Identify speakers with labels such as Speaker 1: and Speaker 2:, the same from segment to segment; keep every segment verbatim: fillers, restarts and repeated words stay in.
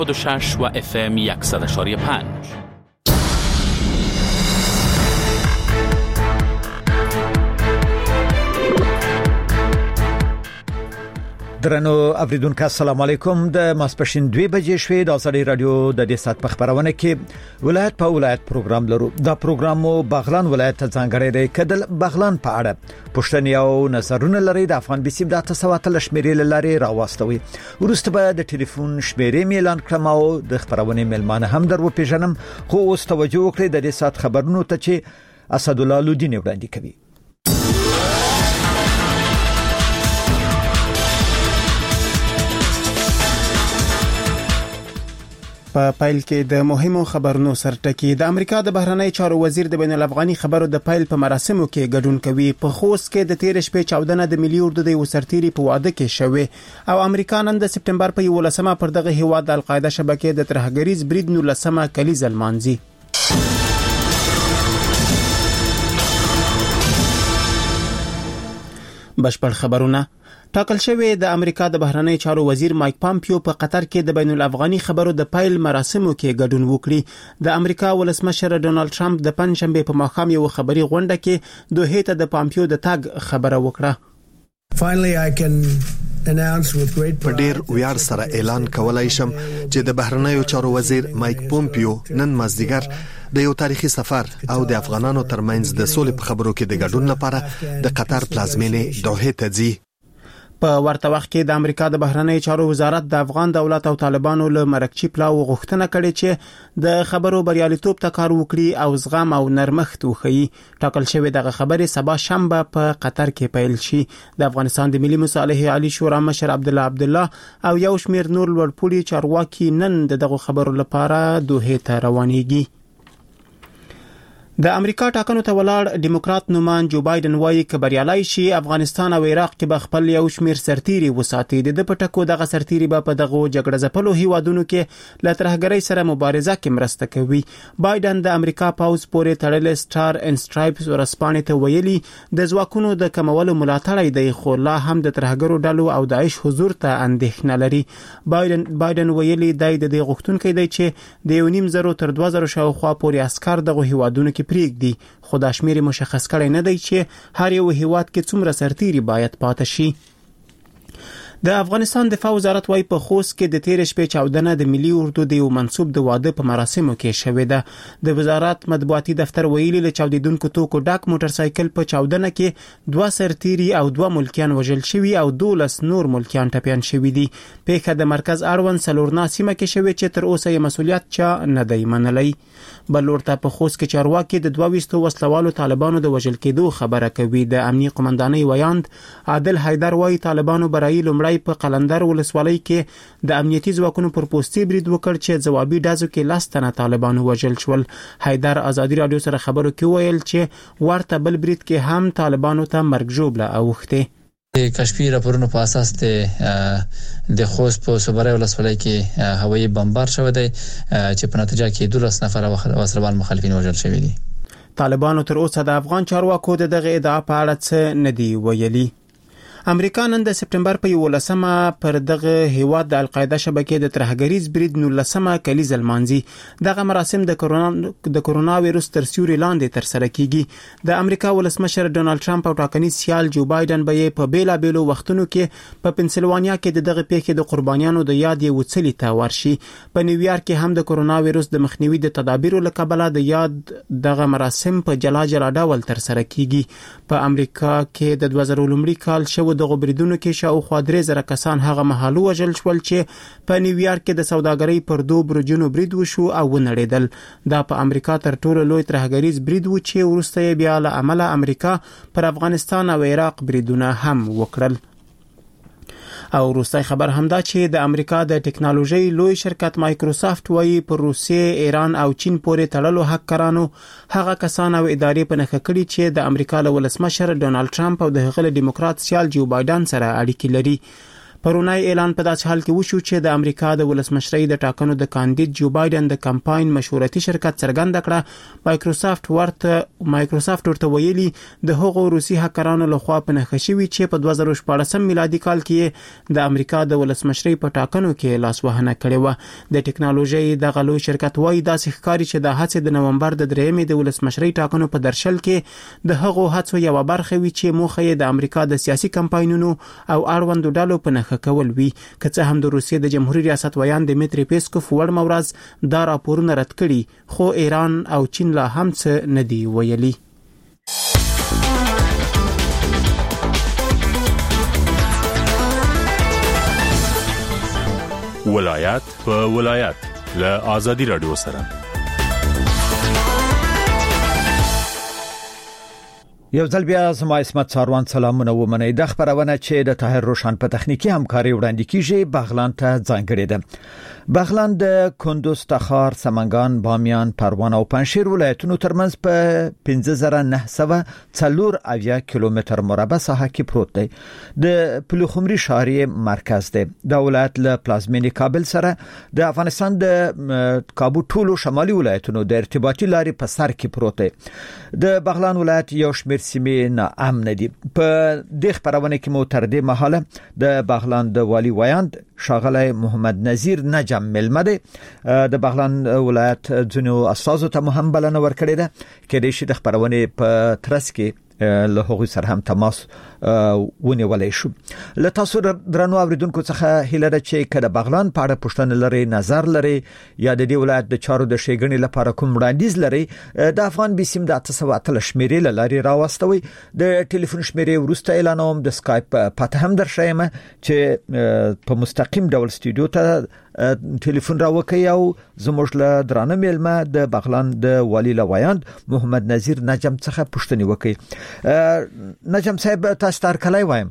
Speaker 1: و شش و اف ام صد و پنج.
Speaker 2: درنو اوریدونکو السلام علیکم. د ماسپښین دوه بجې شوې د ازادي رادیو د دې سات په خبرونه کې ولایت په ولایت پروګرام لرو. دا پروګرام مو بغلان ولایت ته ځانګړی دی. کدل بغلان په اړه پښتني او نظرونه لري د افغان بي سي د تاسو ته شمیرې لاري راوستوي. ورسته به د ټلیفون شمیرې اعلان کړم او د خبرونه ملمانه هم درو پیژنم. خو اوس توجه وکړئ د دې سات خبرونو ته چې اسد الله لودین وړاندې کوي.
Speaker 3: په پایل کې د مهمو خبرونو سرټکی. د امریکا د بهرنی چارو وزیر د بین الافغاني خبرو د پایل په مراسمو کې ګډون کوي. په خوست کې د تیر شپې چاودنه د ملي اردو د وسرتيري په واده کې شوه او امریکا نن د سپټمبر په یولسمه پر دغه هیواد د القاعده شبکې د ترهګریز برید نولسمه کلیز المانزي. بشپړ خبرونه. ټاکل شوی د امریکا د بهرنی چارو وزیر مایک پامپیو په قطر کې د بین الافغاني خبرو د پایل مراسمو کې ګډون وکړي. د امریکا ولسمشر ډونالد ټرمپ د پنځشنبه په ماښام یو خبري غونډه کې دوه ته د پامپیو د تاګ خبره وکړه.
Speaker 4: Finally I can announce with great
Speaker 5: په ډیر ویاړ سره اعلان کولای شم چې د بهرنیو چارو وزیر مایک پامپیو نن مازدیګر د یو تاریخي سفر او د افغانانو ترمنځ د سولې په خبرو کې د ګډون لپاره د قطر پلازمینې دوحه ته ځي.
Speaker 3: په ورته وخت کې د امریکا د بهرنی چارو وزارت د افغان دولت او طالبانو له مرکچی پلاو غوښتنه کړې چې د خبرو بریالیتوب ته کار وکړي او زغم او نرمښت وښيي. ټاکل شوی دغه خبره سبا شنبه په قطر کې پیل شي. د افغانستان د ملي مصالحې عالی شورا مشر عبد الله عبد الله او یو شمیر نور لوړپوړي چارواکي نن دغه خبرو لپاره دوه ته روانيږي. د امریکا ټاکنو ته ولاړ دیموکرات نومان جو بایدن وایي چې بریالي شي افغانستان او عراق کې به خپل یو شمیر سرتيري وساتي. د پټکو دغه سرتيري به په دغه جګړه ځپلو هیوادونو کې له ترهګرۍ سره مبارزه کې مرسته کوي. بایدن د امریکا پاوز پورې تړل سٹار ان سټرایپس ورسپانې ته ویلي د ځواکونو د کمولو ملاتړ دی خو لا هم د ترهګرو ډلو او داعش حضور ته اندېښنه لري. بایدن بایدن ویلي د دې غوښتونکو دی چې د یو نیم زرو تر دوه زرو شاوخوا پورې عسكر دغه هیوادونو کې پریږدي. خو دا شمیر مشخص کړي نه دی چې هر یو هیواد کې څومره سرتيري باید پاتې شي. د افغانستان دفاع وزارت وايي په خوست کې د تیر شپې چاودنه د ملي اردو د یو منسوب د واده په مراسمو کې شوې ده. د وزارت مطبوعاتي دفتر ویلي له چاودیدونکو توکو ډاک موټر سایکل په چاودنه کې دوه سرتيري او دوه ملکیان وژل شوي او دولس نور ملکیان ټپيان شوي دي. پیښه د مرکز اړوند سلورنا سیمه کې شوې چې تر اوسه یې مسولیت چا نه دی منلی. بل ورته په خوست کې چارواکي د دوه ویستو وسلوالو طالبانو د وژل کېدو خبره کوي. د امنیه قومندانۍ ویاند عادل حیدر وايي طالبانو برای لومړی په قلندر ولسوالۍ کې د امنیتي ځواکونو پر پوستي برید وکړ چې ځوابي ډازو کې لاس تنه طالبانو وژل شول. حیدر ازادي رادیو سره خبرو کې ویل چې ورته بل برید کې هم طالبانو ته مرګ ژوبله اوخته.
Speaker 6: د کشفي راپورونو په اساس د خوست په صوبري ولسوالۍ کې هوایي بمبار شوی دی چې په نتیجه کې دولس نفر وسلوال مخالفین وژل شوي دي.
Speaker 3: طالبانو تر اوسه د افغان چارواکو دغه ادعا په اړه څه نه دی ویلي. امریکا نن د سپټمبر په یولسمه پر دغه هیواد د القاعده شبکې د ترهګریز برید نولسمه کلیز المانزي. دغه مراسم د کرونا د کرونا وایرس تر سیوري لاندې تر سره کیږي. د امریکا ولسمشر ډونالد ټرمپ او ټاکنیز سیال جو بایدن به په بیلا بیلو وختونو کې په پنسلوانیا کې د دغه پیښې د قربانیانو د یاد یو څلی ته ورشي. په نیویارک کې هم د کرونا وایرس د مخنیوي د تدابیرو لپاره د یاد دغه مراسم په جلا جلا ډول تر سره کیږي. په امریکا کې د دوه زره لومړي کال شو دغه بریدونو کې شاوخوا درې زره کسان هغه مهال وژل شول چې په نیویارک کې د سوداګرۍ پر دوه برجونو برید وشو او ونړیدل. دا په امریکا تر ټولو لوی ترهګریز برید و چې وروسته بیا له عمله امریکا پر افغانستان او عراق بریدونه هم وکړل. او وروستي خبر همدا چې د امریکا د ټکنالوژي لوی شرکت مایکروسافت وايي پر روسیې، ایران او چین پورې تړلو هکرانو هغه کسان او ادارې په نښه کړي چې د امریکا له ولسمشر ډونالد ټرمپ او د هغه دیموکرات سیال جو بایدن سره اړیکې لري. پرونای اعلان په داسې حال کې وشو چې د امریکا د ولسمشرۍ د ټاکنو د کاندید جو بایدن د کمپاین مشورتي شرکت څرګنده کړه مایکروسافت ورته مایکروسافت ورته ویلي د هغو روسي هکرانو لخوا په نښه شوی چې په دوه زره شپاړسم میلادي کال کې د امریکا د ولسمشرۍ په ټاکنو کې لاسوهنه کړې و. د ټکنالوژي د غلو شرکت وایي داسې ښکاري چې د هڅې د نومبر د دریمې د ولسمشرۍ ټاکنو په درشل کې د هغو هڅو یو برخه وي چې موخه یې د امریکا د سیاسي کمپاینونو او اړوندو ډلو په نښه کول وي. که څه هم د روسیې د جمهوریت ریاست ویان دمیتری پیسکوف وړ مورز دا راپورونه رد کړي خو ایران او چین لا هم څه نه دی ویلي.
Speaker 7: ولایت په ولایت له آزادي رادیو سره
Speaker 2: یو ځل بیا زما اسمت ساروان سلامونه ومنئ. د خبرونه چې د طاهر روشن په تخنیکی همکاري وړاندې کیږي بغلان ته ځانګړې ده. بغلان د کندوز، تخار، سمنګان، بامیان، پروان او پنځشیر ولایتونو ترمنځ په پنځه زره نه سوه څلور اویا کیلومتر مربع ساحه کې پروت دی. د پلخمري شهري مرکز دی. د ولایت له پلازمینې کابل سره د افغانستان د کابو ټولو شمالي ولایتونو د ارتباطي لارې په سر کې پروت دی. د بغلان ولایت یو شمېر سیمې نه امن دي. په دغه خبرونه کې مو تر دې مهاله د بغلان د والی ویاند شاغلی محمد نذیر نجم ملمده د بغلان ولایت ځینو اساسو ته هم بلنه ورکړې ده کې د شي د خبرونه په ترڅ کې له هغوی سره هم تماس ونیولای شو. له تاسو درنو اوریدونکو څخه هیله ده چې کله بغلان په اړه پوښتنه لري، نظر لري یا د دې ولایت د چارو د شېګنې لپاره کوم وړاندیز لري د افغان بيسیم د اته سوه اتلس شمیرې لاري راوستوي. د ټلیفون شمیرې ورسته اعلانوم د سکایپ پته هم درشایم چې په مستقیم ډول استودیو ته ټلیفون راوکي او زموږ له درانه میلمه د بغلان د والی لویاند محمد نذیر نجم څخه پوښتنه وکړي. نجم صاحب تاسو تر کله وایم؟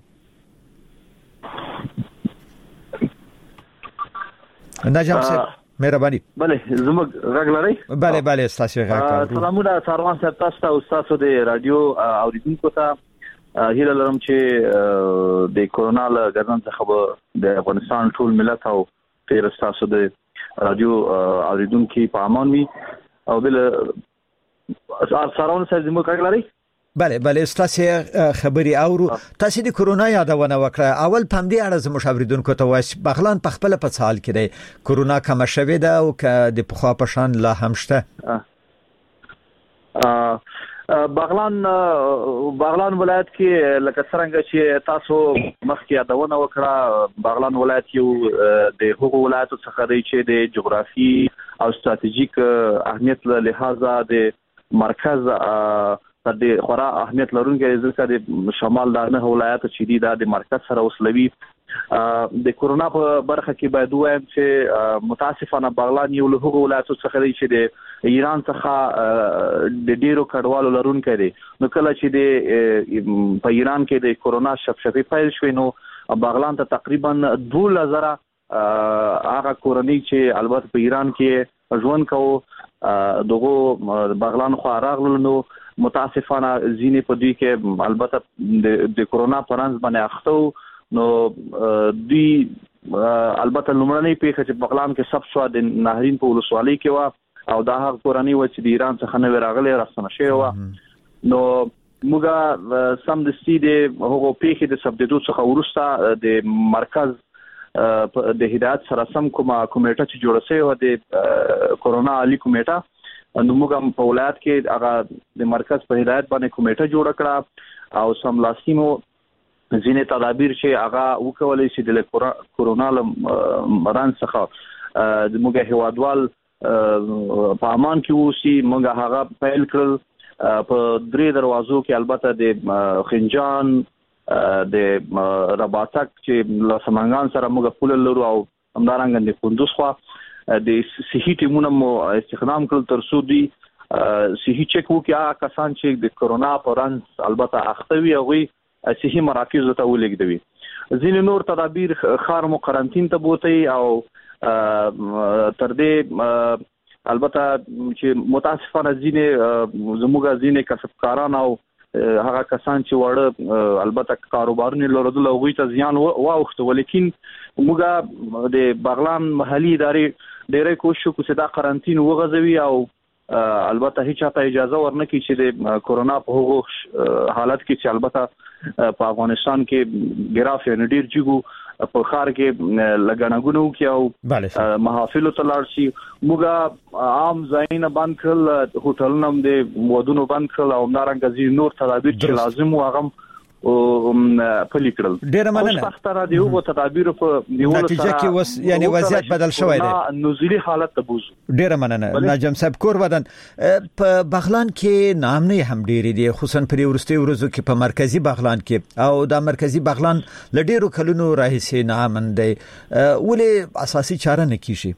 Speaker 2: نجم صاحب مهرباني.
Speaker 8: بله زموږ غږ لري؟
Speaker 2: بله بله تاسو غږ.
Speaker 8: سلامونه ساروان صاحب تاسو ته او تاسو د رادیو اوریدونکو ته هیله لرم چې د کورونا له ګردن څخه د افغانستان ټول ملت او تیر تاسو د رادیو اوریدونکو په امان وي او بل ساروان صاحب زموږ غږ لري؟
Speaker 2: بله بله تاسو خبري اورو. تاسو د کورونا یادونه وکړه. اول پم دې اړه زموږ اوریدونکو ته وایي بغلان په خپل په حال کې دی کورونا کوم شوه ده او ک د پخوا په شان لا هم شته.
Speaker 8: بغلان بغلان ولایت کې لکه څنګه چې تاسو مخکې یادونه وکړه بغلان ولایت یو د هغو ولایتو څخه دی چې د جغرافي او ستراتیژیک اهمیت له لحاظه د مرکز د خورا اهمیت لرونکي ځکه د شمال د نه ولایت چې دی د مرکز سره وصلوي. د کورونا په برخه کې باید وایم چې متاسفانه بغلان یو له هغو ولایتو څخه دی چې د ایران څخه د ډیرو کډوالو لرونکي دی. نو کله چې د په ایران کې د کورونا شپشپي پیل شوی نو بغلان ته تقریبا دوه زره هغه کورنۍ چې البته په ایران کې ژوند کوي دغه بغلان خو راغلو. نو متاسفانه ځینې په دې کې البته د کورونا پرانس باندې اخته نو دوی البته لومړنۍ پیښه چې بغلان کې سب شو د نهرین په ولسوالۍ کې و او دا هغه کورنۍ و چې د ایران څخه نو راغلي راستنه شوی و. نو موږ سم د سي د هغه پیښې د سبدیدو څخه ورسته د مرکز د هدایت سره سم کومه کمیټه چې جوړه شوی و د کورونا عالی کمیټه نو موږ په ولایت کې هغه د مرکز په هدایت باندې کمیټه جوړ کړه او سملاسیمو ځینې تدابیر چې هغه وکولای شي د کورونا مران څخه د موږ هیوادوال په امان کې وسی. موږ هغه پیل کړل په درې دروازو کې البته د خنجان د رباطک چې لسمنګان سره موږ پول لرو او همدارنګه د کندوز خو د صحي ټیمونو مو استخدام کړل تر څو دی صحي چک وکړي کسان چې د کورونا پرانس البته اختوي هغه صحي مراکز ته ولګدوي. ځینې نور تدابیر خار مو قرنټین ته بوتي او تر دې البته چې متاسفانه ځینې زموږ ځینې کسبکاران او هغه کسان چې وړه البته کاروبارونه لرل او غوي ته زیان واوخته ولیکن موږ د بغلان محلي ادارې ډېرې کوشش وکړو چې دا قرنټین وغځوي او البته هیڅ چاته اجازه ورنکړي چې د کورونا په هغه حالت کې چې البته په افغانستان کې ګراف نډیر جګو په خار کې لګناګونو کې او محافل ته لاړ شي موږ عام ځایونه بند کړل هوټلونه د ودونو بند کړل او نارنګ نور تدابیر چې لازم و هغه او پلي کړل
Speaker 2: ډېر مننه
Speaker 8: پښتانه دی او تدابیر په نیولو سره
Speaker 2: نتیجه کې وس یعنی وضعیت بدل شوی دی
Speaker 8: نزولي حالت ته بوزو
Speaker 2: ډېر مننه نجم صاحب کور ودان په بغلان کې نامنه هم ډېری دي خصوصا په ورستي ورځو کې په مرکزی بغلان کې او د مرکزی بغلان لډیرو کلونو راهیسې نامن دی ولې اساسي چاره نه کیږي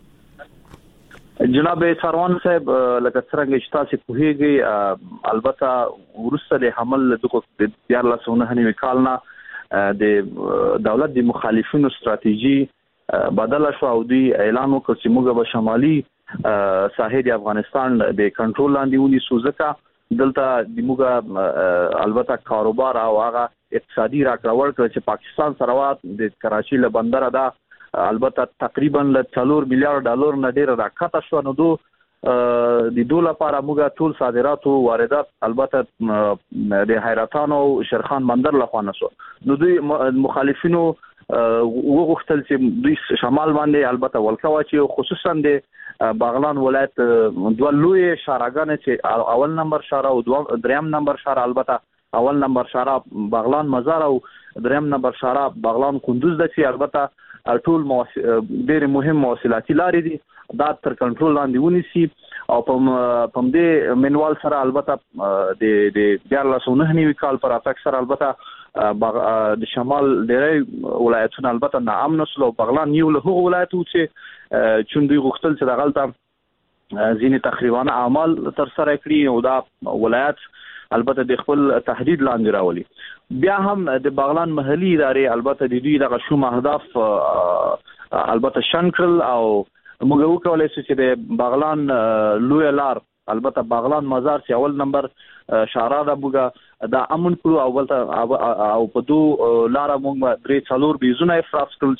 Speaker 8: جناب سروان صاحب لکه څنګه چې تاسو کوهیږي البته ورسته د حمل دغه د دیار لاسونه هني وکالنا د دولت د مخالفینو ستراتیژي بدل شو او دی اعلان وکړ چې موږ به شمالي ساحل افغانستان د کنټرول لاندې ونی سوزکا دلته د موږ البته کاروبار او هغه اقتصادي راکړول کړ چې پاکستان سره د کراچي له بندر ادا البته تقریبا ل څلور میلیارډ ډالر نه ډیر راکته شو نو دو د دوله لپاره موږ ټول صادرات او واردات البته د حیرتان او شرخان بندر لخوا نشو نو دوی مخالفینو وغوښتل چې دوی شمال باندې البته ولکه واچي خصوصا د باغلان ولایت دوه لوی شارګان چې اول نمبر شاره او دریم نمبر شاره البته اول نمبر شاره باغلان مزار او دریم نمبر شاره باغلان کندوز د چې البته ټول ډېر مهم مواصلاتي لارې دي دا تر کنټرول لاندې ونیسي او په پم دې منوال سره البته د د دیار لاسونه هني وکال پر اتاک سره البته د شمال ډېرې ولایتونه البته ناامن سلو بغلان یو له هغو ولایتو چې چوندې غوښتل چې دغلطه ځینې تقریبا اعمال تر سره کړی او دا ولایت البته د خپل تهدید لاندې راولي بیا هم د باغلان محلي ادارې البته د دوی دغه شوم اهداف البته شنکل او موږ وکولای شو چې د باغلان لوی لار البته باغلان مزار چې اول نمبر شارع د بوګه دا امن کړو او ولته او په دو لار موږ درې څلور بيزونه افراز کړل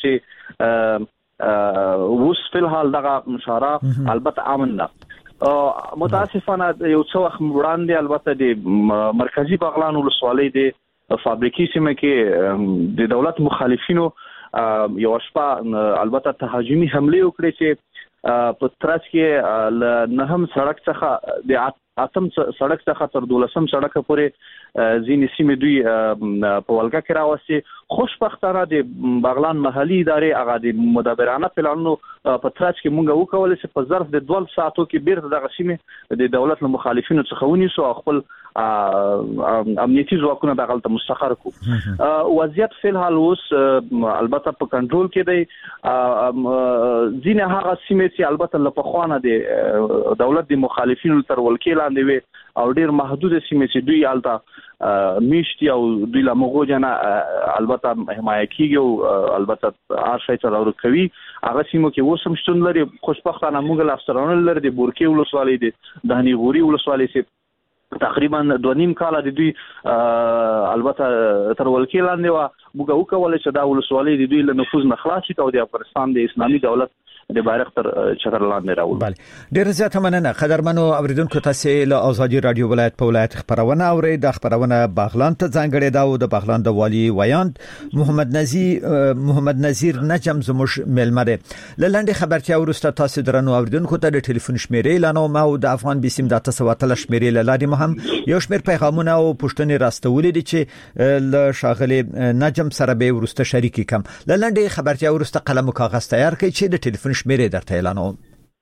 Speaker 8: چې وس په حال دغه شارع البته امن نه متاسفانه یو څو وخت وړاندې البته د مرکزی باغلان ولسوالۍ د فابریکې سیمه کې د دولت مخالفینو یو شپه البته تهاجمي حمله وکړي چې په ترڅ کې نه هم سړک څخه د اتم سړک څخه تر دولسم سړک پورې ځینې سیمې دوی په ولکه کې راوستي خوشبختانه د باغلان محلي ادارې هغه د مدبرانه پلانونو په ترڅ کې مونږ وکول چې په ظرف د دوه ساعتو کې بیرته دغه سیمې د دولت له مخالفینو څخه ونیسو خپل امنیتي ځواکونه دغلته مستقر کو وضعیت فل حال اوس البته په کنټرول کې دی ځینې هغه سیمې چې البته له پخوانه د دولت د مخالفینو تر ولکې لاندې وي او ډیر محدود سیمې چې دوی البته میشتي او دوی له مغوجنه البته حمایت کیږي او البته هر شي ته ورو کوي هغه سیمو کې وسم شتون لري خوشبختانه موږ لاسترونه لري د بورکي ولسوالۍ د دهنی غوري ولسوالۍ چې تقریبا دوه نیم کال د دوی البته تر ولکې لاندې و موږ وکولای چې دا ولسوالۍ د دوی له نفوذ نه خلاص شي او د افغانستان د اسلامي دولت د بایرغ تر چتر لاندې راول.
Speaker 2: بله ډیر زیاته مننه قدرمنو اوریدونکو تاسو له ازادي رادیو ولایت په ولایت خبرونه اوري د خبرونه باغلان ته ځانګړی دا او د باغلان د والی ویاند محمد نذیر محمد نذیر نجم زموږ ملمره لاندې خبرتیا ورسته تاسو درنو اوریدونکو ته د ټلیفون شمیرې اعلان او د افغان بسم د تاسو وتل شمیرې لاندې مهم یو شمیر پیغامونه او پښتنې راستولې دي چې ل شاغلي نجم سره به ورسته شریک کم لاندې خبرتیا ورسته قلم او کاغذ تیار کړئ چې د ټلیفون شمیرې درته اعلانوم.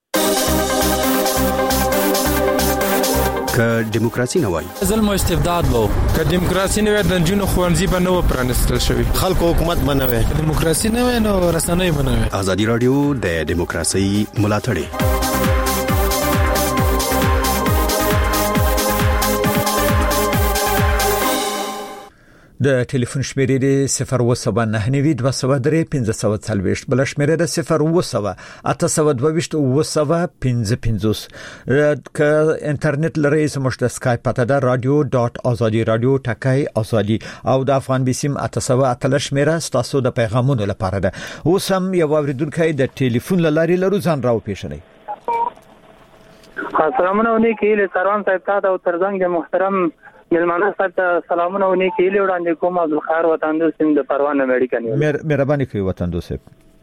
Speaker 9: که دیموکراسي نه وای
Speaker 10: ظلم او استبداد وو که دیموکراسي نه وای د جنونو خوانزي به نو پرانستل شوی
Speaker 11: خلکو حکومت بنوي
Speaker 10: دیموکراسي نه وای نو رسنۍ بنوي.
Speaker 9: ازادي رادیو د دیموکراسي ملاتړ
Speaker 2: د ټلیفون شمیرې د صفر و سبا نه نوي دوه سوه درې پنځه سوه څلوېښت بل شمیرې د صفر و سبا اته سوه دوه ویشت و سوه پنځه پنځوس ک انټرنیټ لري زموږ د اسکایپ پته ده رادیو ډاټ ازادي رادیو ټکای ازادي او د افغان بیسیم اته سوه اته شمیره تاسو د پیغامونو لپاره ده. اوس هم یو اوریدونکو د ټلیفون لاري لرو ځان راو پیښنی.
Speaker 11: سلامونه ونیکي له سروان صاحب ته او ترڅنګ د محترم ملمانه ستاسو سلامونه ونیکي له وړاندې کوم عبد الخير وطندو سیم د پروانه میډیکل
Speaker 2: مې مهرباني کوي وطندو صاحب.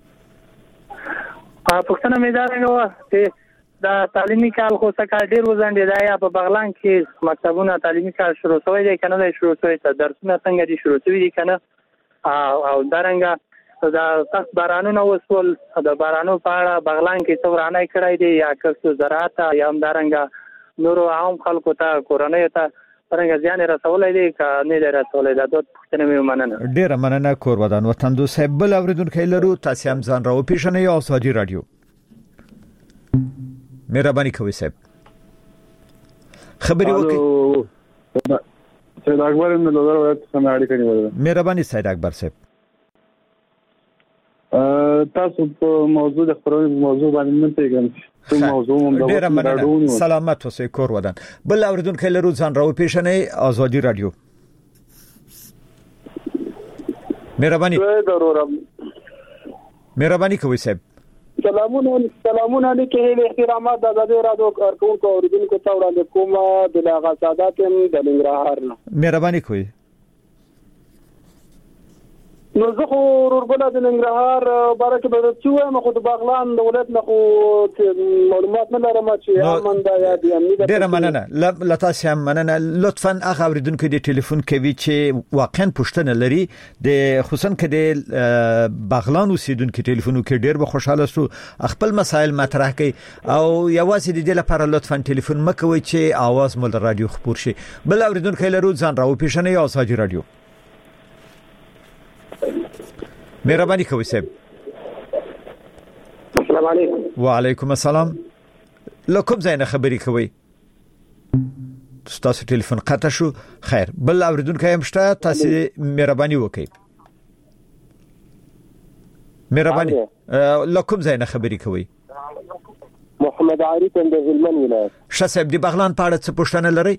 Speaker 11: ا پښتنه مې دا غواړم چې د تعلیمي کال خو څنګه ډیر وزندې دا یا په بغلان کې مکتبونه تعلیمي کال شروع شوی دی کنه د شروع شوی ته درسونه څنګه دي شروع شوی دي کنه او دارنګه دا سخت بارانونه وسول د بارانو په اړه بغلان کې څو رانه کړای دي یا کسو زراعت یا هم دارنګه نور عام خلکو ته کورنۍ ته څنګه ځان رسولای دي کنه نه رسولای دا د پښتنه مې مننه.
Speaker 2: ډیر مننه کور ودان وطندو صاحب. بل اوریدونکو لرو تاسو هم ځان راو پیښنه او ازادي رادیو مهرباني کوي صاحب خبري وکړئ.
Speaker 12: سید اکبر من لودر ولایت څخه اړیکه نیولې.
Speaker 2: مهرباني سید اکبر صاحب.
Speaker 12: تاسو په موضوع د خبرونې موضوع باندې نه پیګم څه موضوع مونږ
Speaker 2: ډیر مننه سلامت اوسئ کور ودان. بل اوریدونکو لرو ځان راو پیښنه ازادي رادیو مهرباني مهرباني کوي صاحب.
Speaker 12: سلامونه سلامونه علیکم له احترامات د آزادي رادیو کارکونکو اوریدونکو ته وړاندې کوم د لاغا سادات د ننګرهار نه
Speaker 2: مهرباني کوي.
Speaker 12: نو زه خو ورغله د ننګرهار بارکه به چې وایم خو د بغلان د ولایت نه خو معلومات نه لرم چې امن دا یا دی امنیت.
Speaker 2: ډیر مننه لتاسو هم مننه. لطفا هغه اوریدونکو د ټلیفون کوي چې واقعا پښتنه لري د خصوصا کې د بغلان اوسیدونکو ټلیفونو کې ډیر به خوشاله شو خپل مسائل مطرح کړي او یوازې د دې لپاره لطفا ټلیفون مکوي چې आवाज مول رادیو خبر شي. بل اوریدونکو لرو ځان راو پیښنه یا ازادي رادیو مهرباني کوي صاحب.
Speaker 12: السلام علیکم.
Speaker 2: وعلیکم السلام. لکم زینه خبري کوي تاسو ټلیفون قطع شو. خیر بل اوریدونکو هم شته تاسو مهرباني وکړئ. مهرباني لکم زینه خبري کوي.
Speaker 12: محمد عارف د هلمند ولایت.
Speaker 2: شاسب دی بغلان پاړه څه پوښتنه لري؟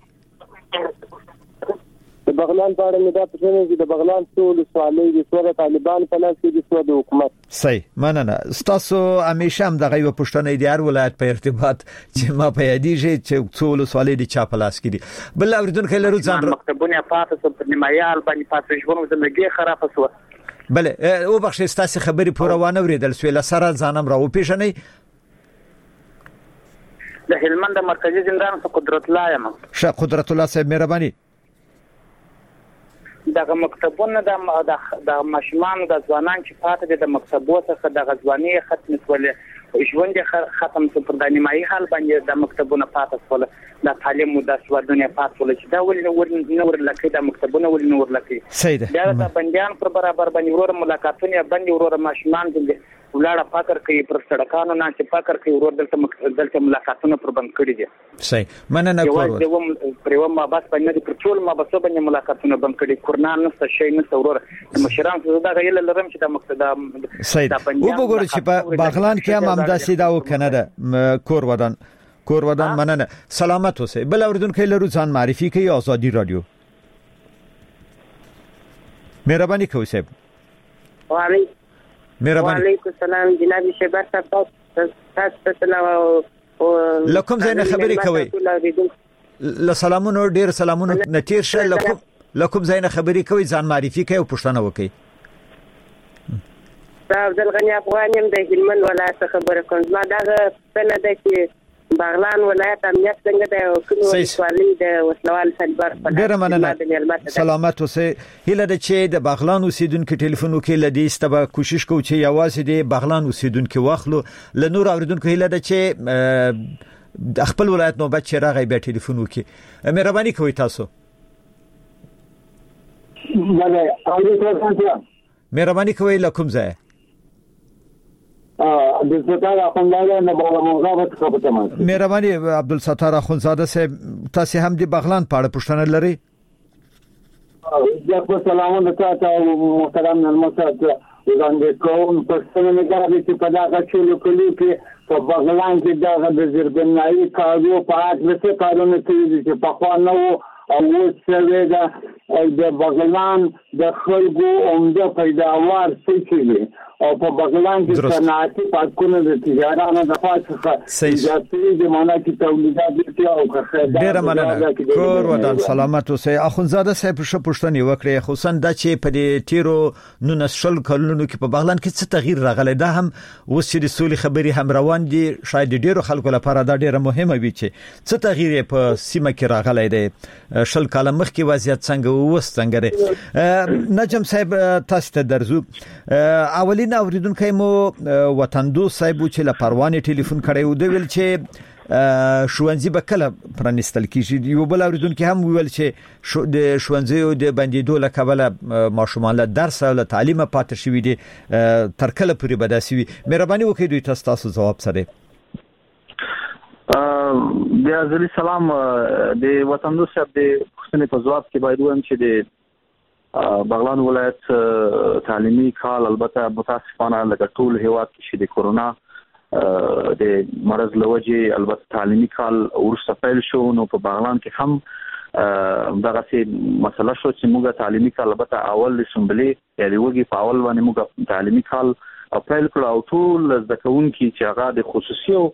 Speaker 12: د بغلان په اړه مې دا پوښتنه چې د بغلان ټول سوالې د سوره طالبان په لاس کې د سوره حکومت.
Speaker 2: صحیح مننه. تاسو همیشه هم دغه یو پوښتنه دی هر ولایت په ارتباط چې ما په یادېږي چې ټول سوالې د چا په لاس کې دي. بل اوریدونکو لرو ځان
Speaker 11: مکتبونه پاتې په نیمایال باندې پاتې ژوند زندګي خراب شو.
Speaker 2: بل او بخښه تاسو خبري پوره وانه ورېدل سوې لسره ځانم راو پیښنې.
Speaker 11: د هلمند مرکزی زندان څخه قدرت الله یم.
Speaker 2: شه قدرت الله صاحب مهرباني.
Speaker 11: دغه مکتبونه د د ماشومان د ځوانان چې پاتې دي د مکتبو څخه د غزوانی ختم شولې ژوند ختم شو پر د نیمایي حال باندې د مکتبونه پاتې شول د تعلیم د سوادونه پاتې شول چې دا ولې نور نور لکه د مکتبونه ولې نور لکه
Speaker 2: سید
Speaker 11: دا د بنديان پر برابر باندې ورور ملاقاتونه باندې ورور ماشومان دي ولاړه فکر کوي پر سړکانو نه چې فکر کوي ورور دلته دلته ملاقاتونه پر بند کړی دي.
Speaker 2: صحیح مننه کور
Speaker 11: یو پرېو ما بس باندې پر ټول ما بس باندې ملاقاتونه بند کړی کورنان نو څه شي نه ورور مشران څه دا غیله لرم چې د مقصد
Speaker 2: صحیح او وګورئ چې په بغلان کې هم همداسې دا وکنه ده کور ودان کور ودان مننه سلامت اوسئ. بل اوریدونکو لرو ځان معرفي کوي ازادي رادیو مهرباني کوي صاحب.
Speaker 13: وعلیکم
Speaker 2: مهرباني.
Speaker 13: وعلیکم السلام جناب شباب تاسو تاسو سلام
Speaker 2: لکم زینه خبري کوي. ل سلامونو ډیر سلامونو نتیر شه لکم لکم زینه خبري کوي ځان معرفي کوي او پښتنه وکي.
Speaker 13: عبد الغنی افغان يم د هلمند ولایت خبره کوم. ما دا څنګه د چې بغلان ولایت امنیت څنګه د کومو سوالي د وسلوال سلبر په
Speaker 2: ډیر مننه سلامت اوسئ. هله د چې د بغلان اوسیدونکو ټلیفون وکړي لدی ستبه کوشش کوي چې یوازې د بغلان اوسیدونکو واخلو ل نور اوریدونکو هله د چې خپل ولایت نو بچ راغی به ټلیفون وکړي. مهرباني کوي تاسو. مهرباني کوي لکم ځای
Speaker 12: عبد الستار اخونزاده نه بغلان څخه
Speaker 2: مهرباني عبد الستار اخونزاده صاحب تاسو هم د بغلان په اړه پوښتنه لرئ؟
Speaker 14: زه سلامونه تاسو محترم المسات وړاندې کوم پښتنه نگاه چې په دغه چلو کلو کې په بغلان کې دغه د زربنایي کارو په اړه څه کارونه کوي چې په خوا نه وو او اوس څه ده د بغلان د خلکو عمده پیداوار څه کوي او په بغلان کې صنعتي پارکونه د تجارانو د خاصه اجازه د معنا کې تولیدات دي او
Speaker 2: ډیر مننه کور ودان سلامت اوسئ اخونزاده صاحب شه پښتني وکړي خصوصا د چې په دې تیرو نو نسل کلونو کې په بغلان کې څه تغییر راغلی دا هم اوس چې سولې خبري هم روان دي شاید ډیرو خلکو لپاره دا ډیره مهمه وي چې څه تغییر په سیمه کې راغلی دی شل کال مخکې وضعیت څنګه وس څنګه نجم صاحب تاسو ته درځو اولین اوریدونکو مو وطن دوست صاحب چې له پروانې ټلیفون کړی و د ویل چې شوونځي به کله پرانستل کیږي یو بل اوریدونکو هم ویل چې د شوونځي د بندیدو له کبله ماشومان له درس او له تعلیم پاتې شوي دي تر کله پورې به داسې وي مهرباني وکړئ دوی تاسو تاسو جواب سره
Speaker 8: د ازلی سلام د وطن دوست صاحب د پښتنې په جواب کې باید وایم چې د بغلان ولایت تعلیمي کال البته متاسفانه لکه ټول هیواد کې د کورونا د مرض لوجه البته تعلیمي کال ورسته پیل شو نو په بغلان کې هم دغه څه مسله شو چې موږ تعلیمي کال البته اول سمبلې یعنی وګي په اول باندې موږ تعلیمي کال پیل کړو او ټول ځکهونکي چې هغه د خصوصي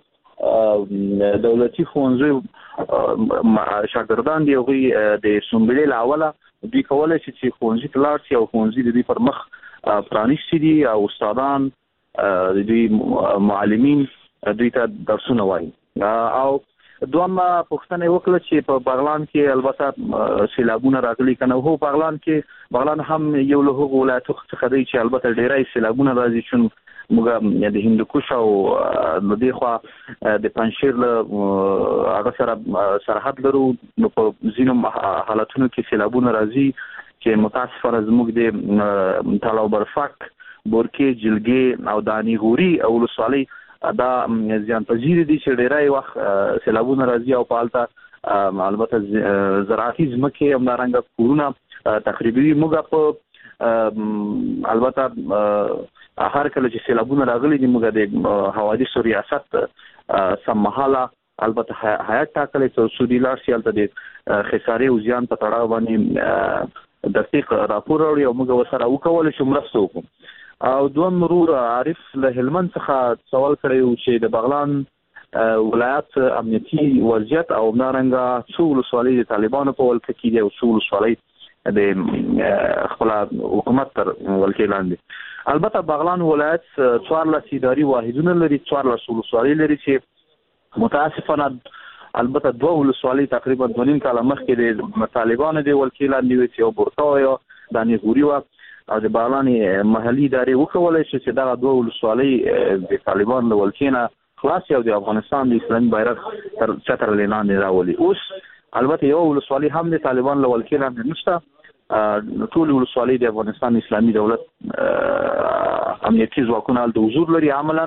Speaker 8: دولتي ښوونځي شاګردان دی هغوی د سمبلې لاوله دوی کولای شي چې ښوونځي ته لاړ شي او ښوونځي د دوی پر مخ پرانیستي دي او استادان د دوی معلمین دوی ته درسونه وایي او دویمه پوښتنه وکړه چې په بغلان کې البته سیلابونه راغلي کنه هو بغلان کې بغلان هم یو له هغو ولایتو څخه دی چې البته ډیری سیلابونه راځي چې موږ د هندوکش او د دې خوا د پنځشیر له هغه سره سرحد لرو نو په ځینو حالتونو کې سیلابونه راځي چې متاسفانه زموږ د تالاو برفک بورکې جلګې او دانی غوري او ولسوالۍ دا ځان پذیر دي چې ډیری وخت سیلابونه راځي او په حالت البته زراعتي ځمکې هم دارنګه کورونه تقریبي موږ په البته هر کله چې سیلابونه راغلي دي موږ د حوادث ریاست سمحاله البته حیات ټاکلې چې سودی لار سیالته د خسارې او زیان په تړاو باندې دقیق راپور وړي او موږ وسره وکول چې مرسته وکړو او دوم مرور عارف له هلمند څخه سوال کړی چې د بغلان ولایت امنیتي وضعیت او نارنګا څو ولسوالۍ د طالبانو په ولکه کې دي او څو ولسوالۍ د خپل حکومت تر ولکې لاندې البته بغلان ولایت څوارلس اداري واحدونه لري څوارلس ولسوالۍ لري چې متاسفانه البته دوه ولسوالۍ تقریبا دوه نیم کال مخکې د طالبانو د ولکې لاندې وي چې بورتاو دانی غوري و او د بغلان محلي ادارې وکولای شي چې دا دوه ولسوالۍ د طالبان د ولکې نه خلاص او د افغانستان د اسلامي بیرغ تر چتر لاندې راولي اوس البته یو ولسوالۍ هم د طالبان له ولکې لاندې نشته ټول ولسوالۍ د افغانستان اسلامي دولت امنیتي ځواکونه د حضور لري عملاً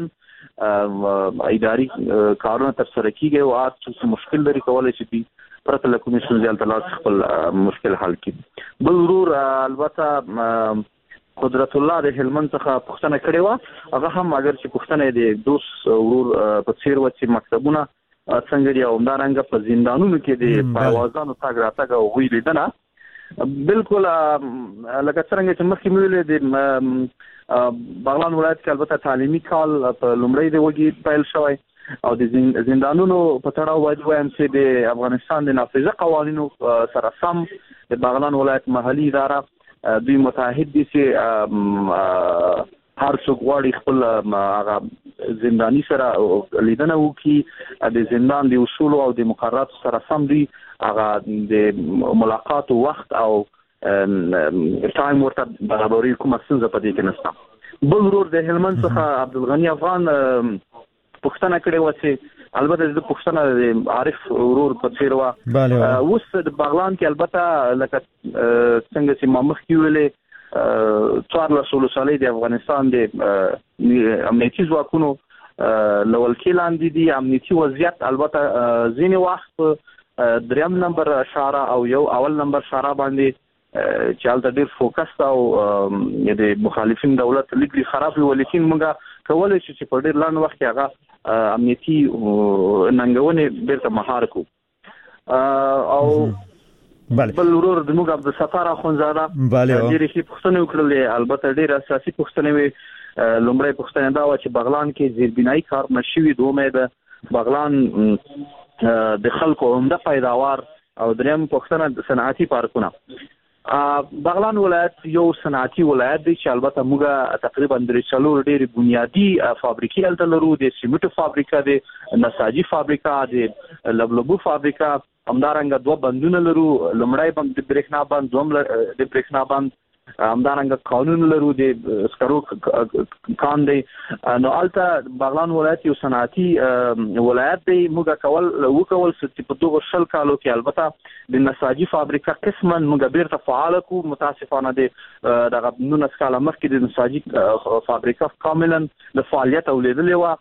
Speaker 8: اداري کارونه تر سره کیږي او هغه مشکل لري کولای شي پرته له کومې ستونزې البته خپل مشکل حل کړي بل ضرور البته قدرت الله د هلمند څخه پوښتنه کړې و هغه هم اگر چې پوښتنه د دوست ورور په څیر و چې مکتبونه څنګه دی او همدارنګه په زندانونو کې د پروازانو تاګ راتګ او غوي لیدنه بالکل لکه څنګه چې مخکې ویل د بغلان ولایت کې البته تعلیمي کال په لومړی د وګي پیل شوی او د زندانونو په تړاو باید وایم چې د افغانستان د نافذه قوانینو سره سم د بغلان ولایت محلي اداره دوی متحد دي چې هر څوک غواړي خپل هغه زنداني سره لیدنه وکړي د زندان د اصول او د مقررات سره سم دي هغه د ملاقات وخت او ټایم ورته برابرۍ کومه څنګه پدې کې نشته بل ورور د هلمند څخه عبدالغنی افغان پښتنه کړې و چې البته د پښتنه د عارف ورور په څیر و اوس د بغلان کې البته لکه څنګه چې ما مخکې ویلې څوارلس ولسوالۍ د افغانستان د امنیتي ځواکونو لولکې لاندې دي امنیتي وضعیت البته ځینې وخت دریم نمبر اشاره او یو اول نمبر اشاره باندې چې حالت ډیر فوکس او د مخالفین دولت لیکلي خراب ولیکن موږ کولای شو چې په ډیر لاندې وخت کې هغه امنیتي ننګونې بیرته مهار کو او
Speaker 2: بله
Speaker 8: بل ورور د موږ عبد الستار اخونزاده ډیرې شي پښتنه وکړلې البته ډیر اساسي پښتنه وي لومړی پښتنه دا و چې بغلان کې زیربنایي کار نشوي دومره د بغلان د خلکو عمده پیداوار او دریم پښتنه صنعتي پارکونه بغلان ولایت یو صنعتي ولایت دی چې البته موږ تقریبا درې څلور ډېری بنیادی فابریکې هلته لرو د سیمنټو فابریکه دی نساجي فابریکه دی لبلبو فابریکه همدارنګه دوه بندونه لرو لمړی بند د برېښنا بند دوم د برېښنا بند همدارنګه قانون لرو د سکرو کان دی نو البته بغلان ولایت یو صنعتي ولایت دی موږ کول وکول چې په دغه شل کالو کې البته د نساجي فابریکه قسما موږ بیرته فعال کو متاسفانه د دغه نن اسکاله مخکې د نساجي فابریکه کاملا د فعالیت اولیدلې و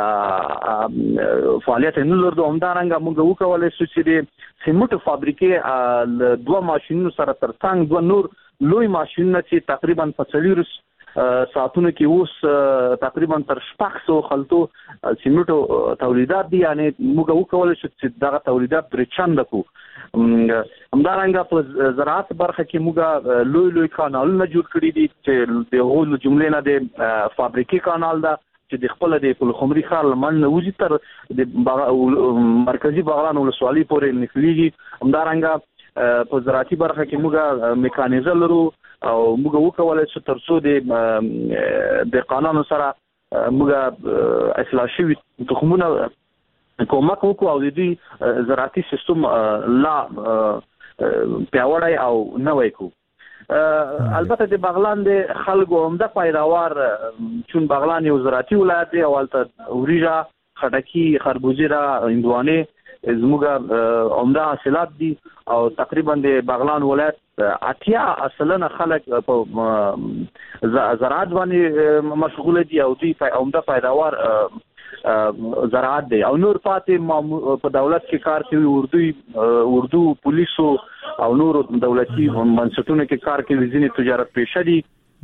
Speaker 8: فعالیت نه لرو همدارنګه موږ وکول چې د سیمنټو فابریکې دوه ماشينونو سره ترڅنګ دوه نور لوی ماشينونه چې تقریبا په څلور ساعتونو کې اوس تقریبا تر شپږ سوه خلطو سیمنټو تولیدات دي یعنی موږ وکول چې دغه تولیدات پر چنده کو همدارنګه په زراعت برخه کې موږ لوی لوی کانالونه جوړ کړی دي چې د هغو جملې نه د فابریکې کانال ده چې د خپل د پلخمري ښار لمن وځي تر د مرکزی بغلان ولسوالۍ پورې نښلېږي همدارنګه په زراعتي برخه کې موږ میکانیزه لرو او موږ وکولای شو ترڅو د د قانون سره موږ اصلاح شوي تخمونه کومک وکړو او د دې زراعتي سیستم لا پیاوړی او نوی کو البته د بغلان د خلکو عمده پیداوار چون بغلان یو زراعتي ولایت دی او البته اوریجا خټکی خربوزه را هندوانه زموږ عمده حاصلات دي او تقریبا د بغلان ولایت اتیا اصلنا خلک په زراعت باندې مشغول دي او دوی عمده پیداوار زراعت دی او نور پاتې په دولت کې کار کوي اردو اردو پولیسو او نور دولتي منصبونو کې کار کوي ځینې تجارت پیشه دي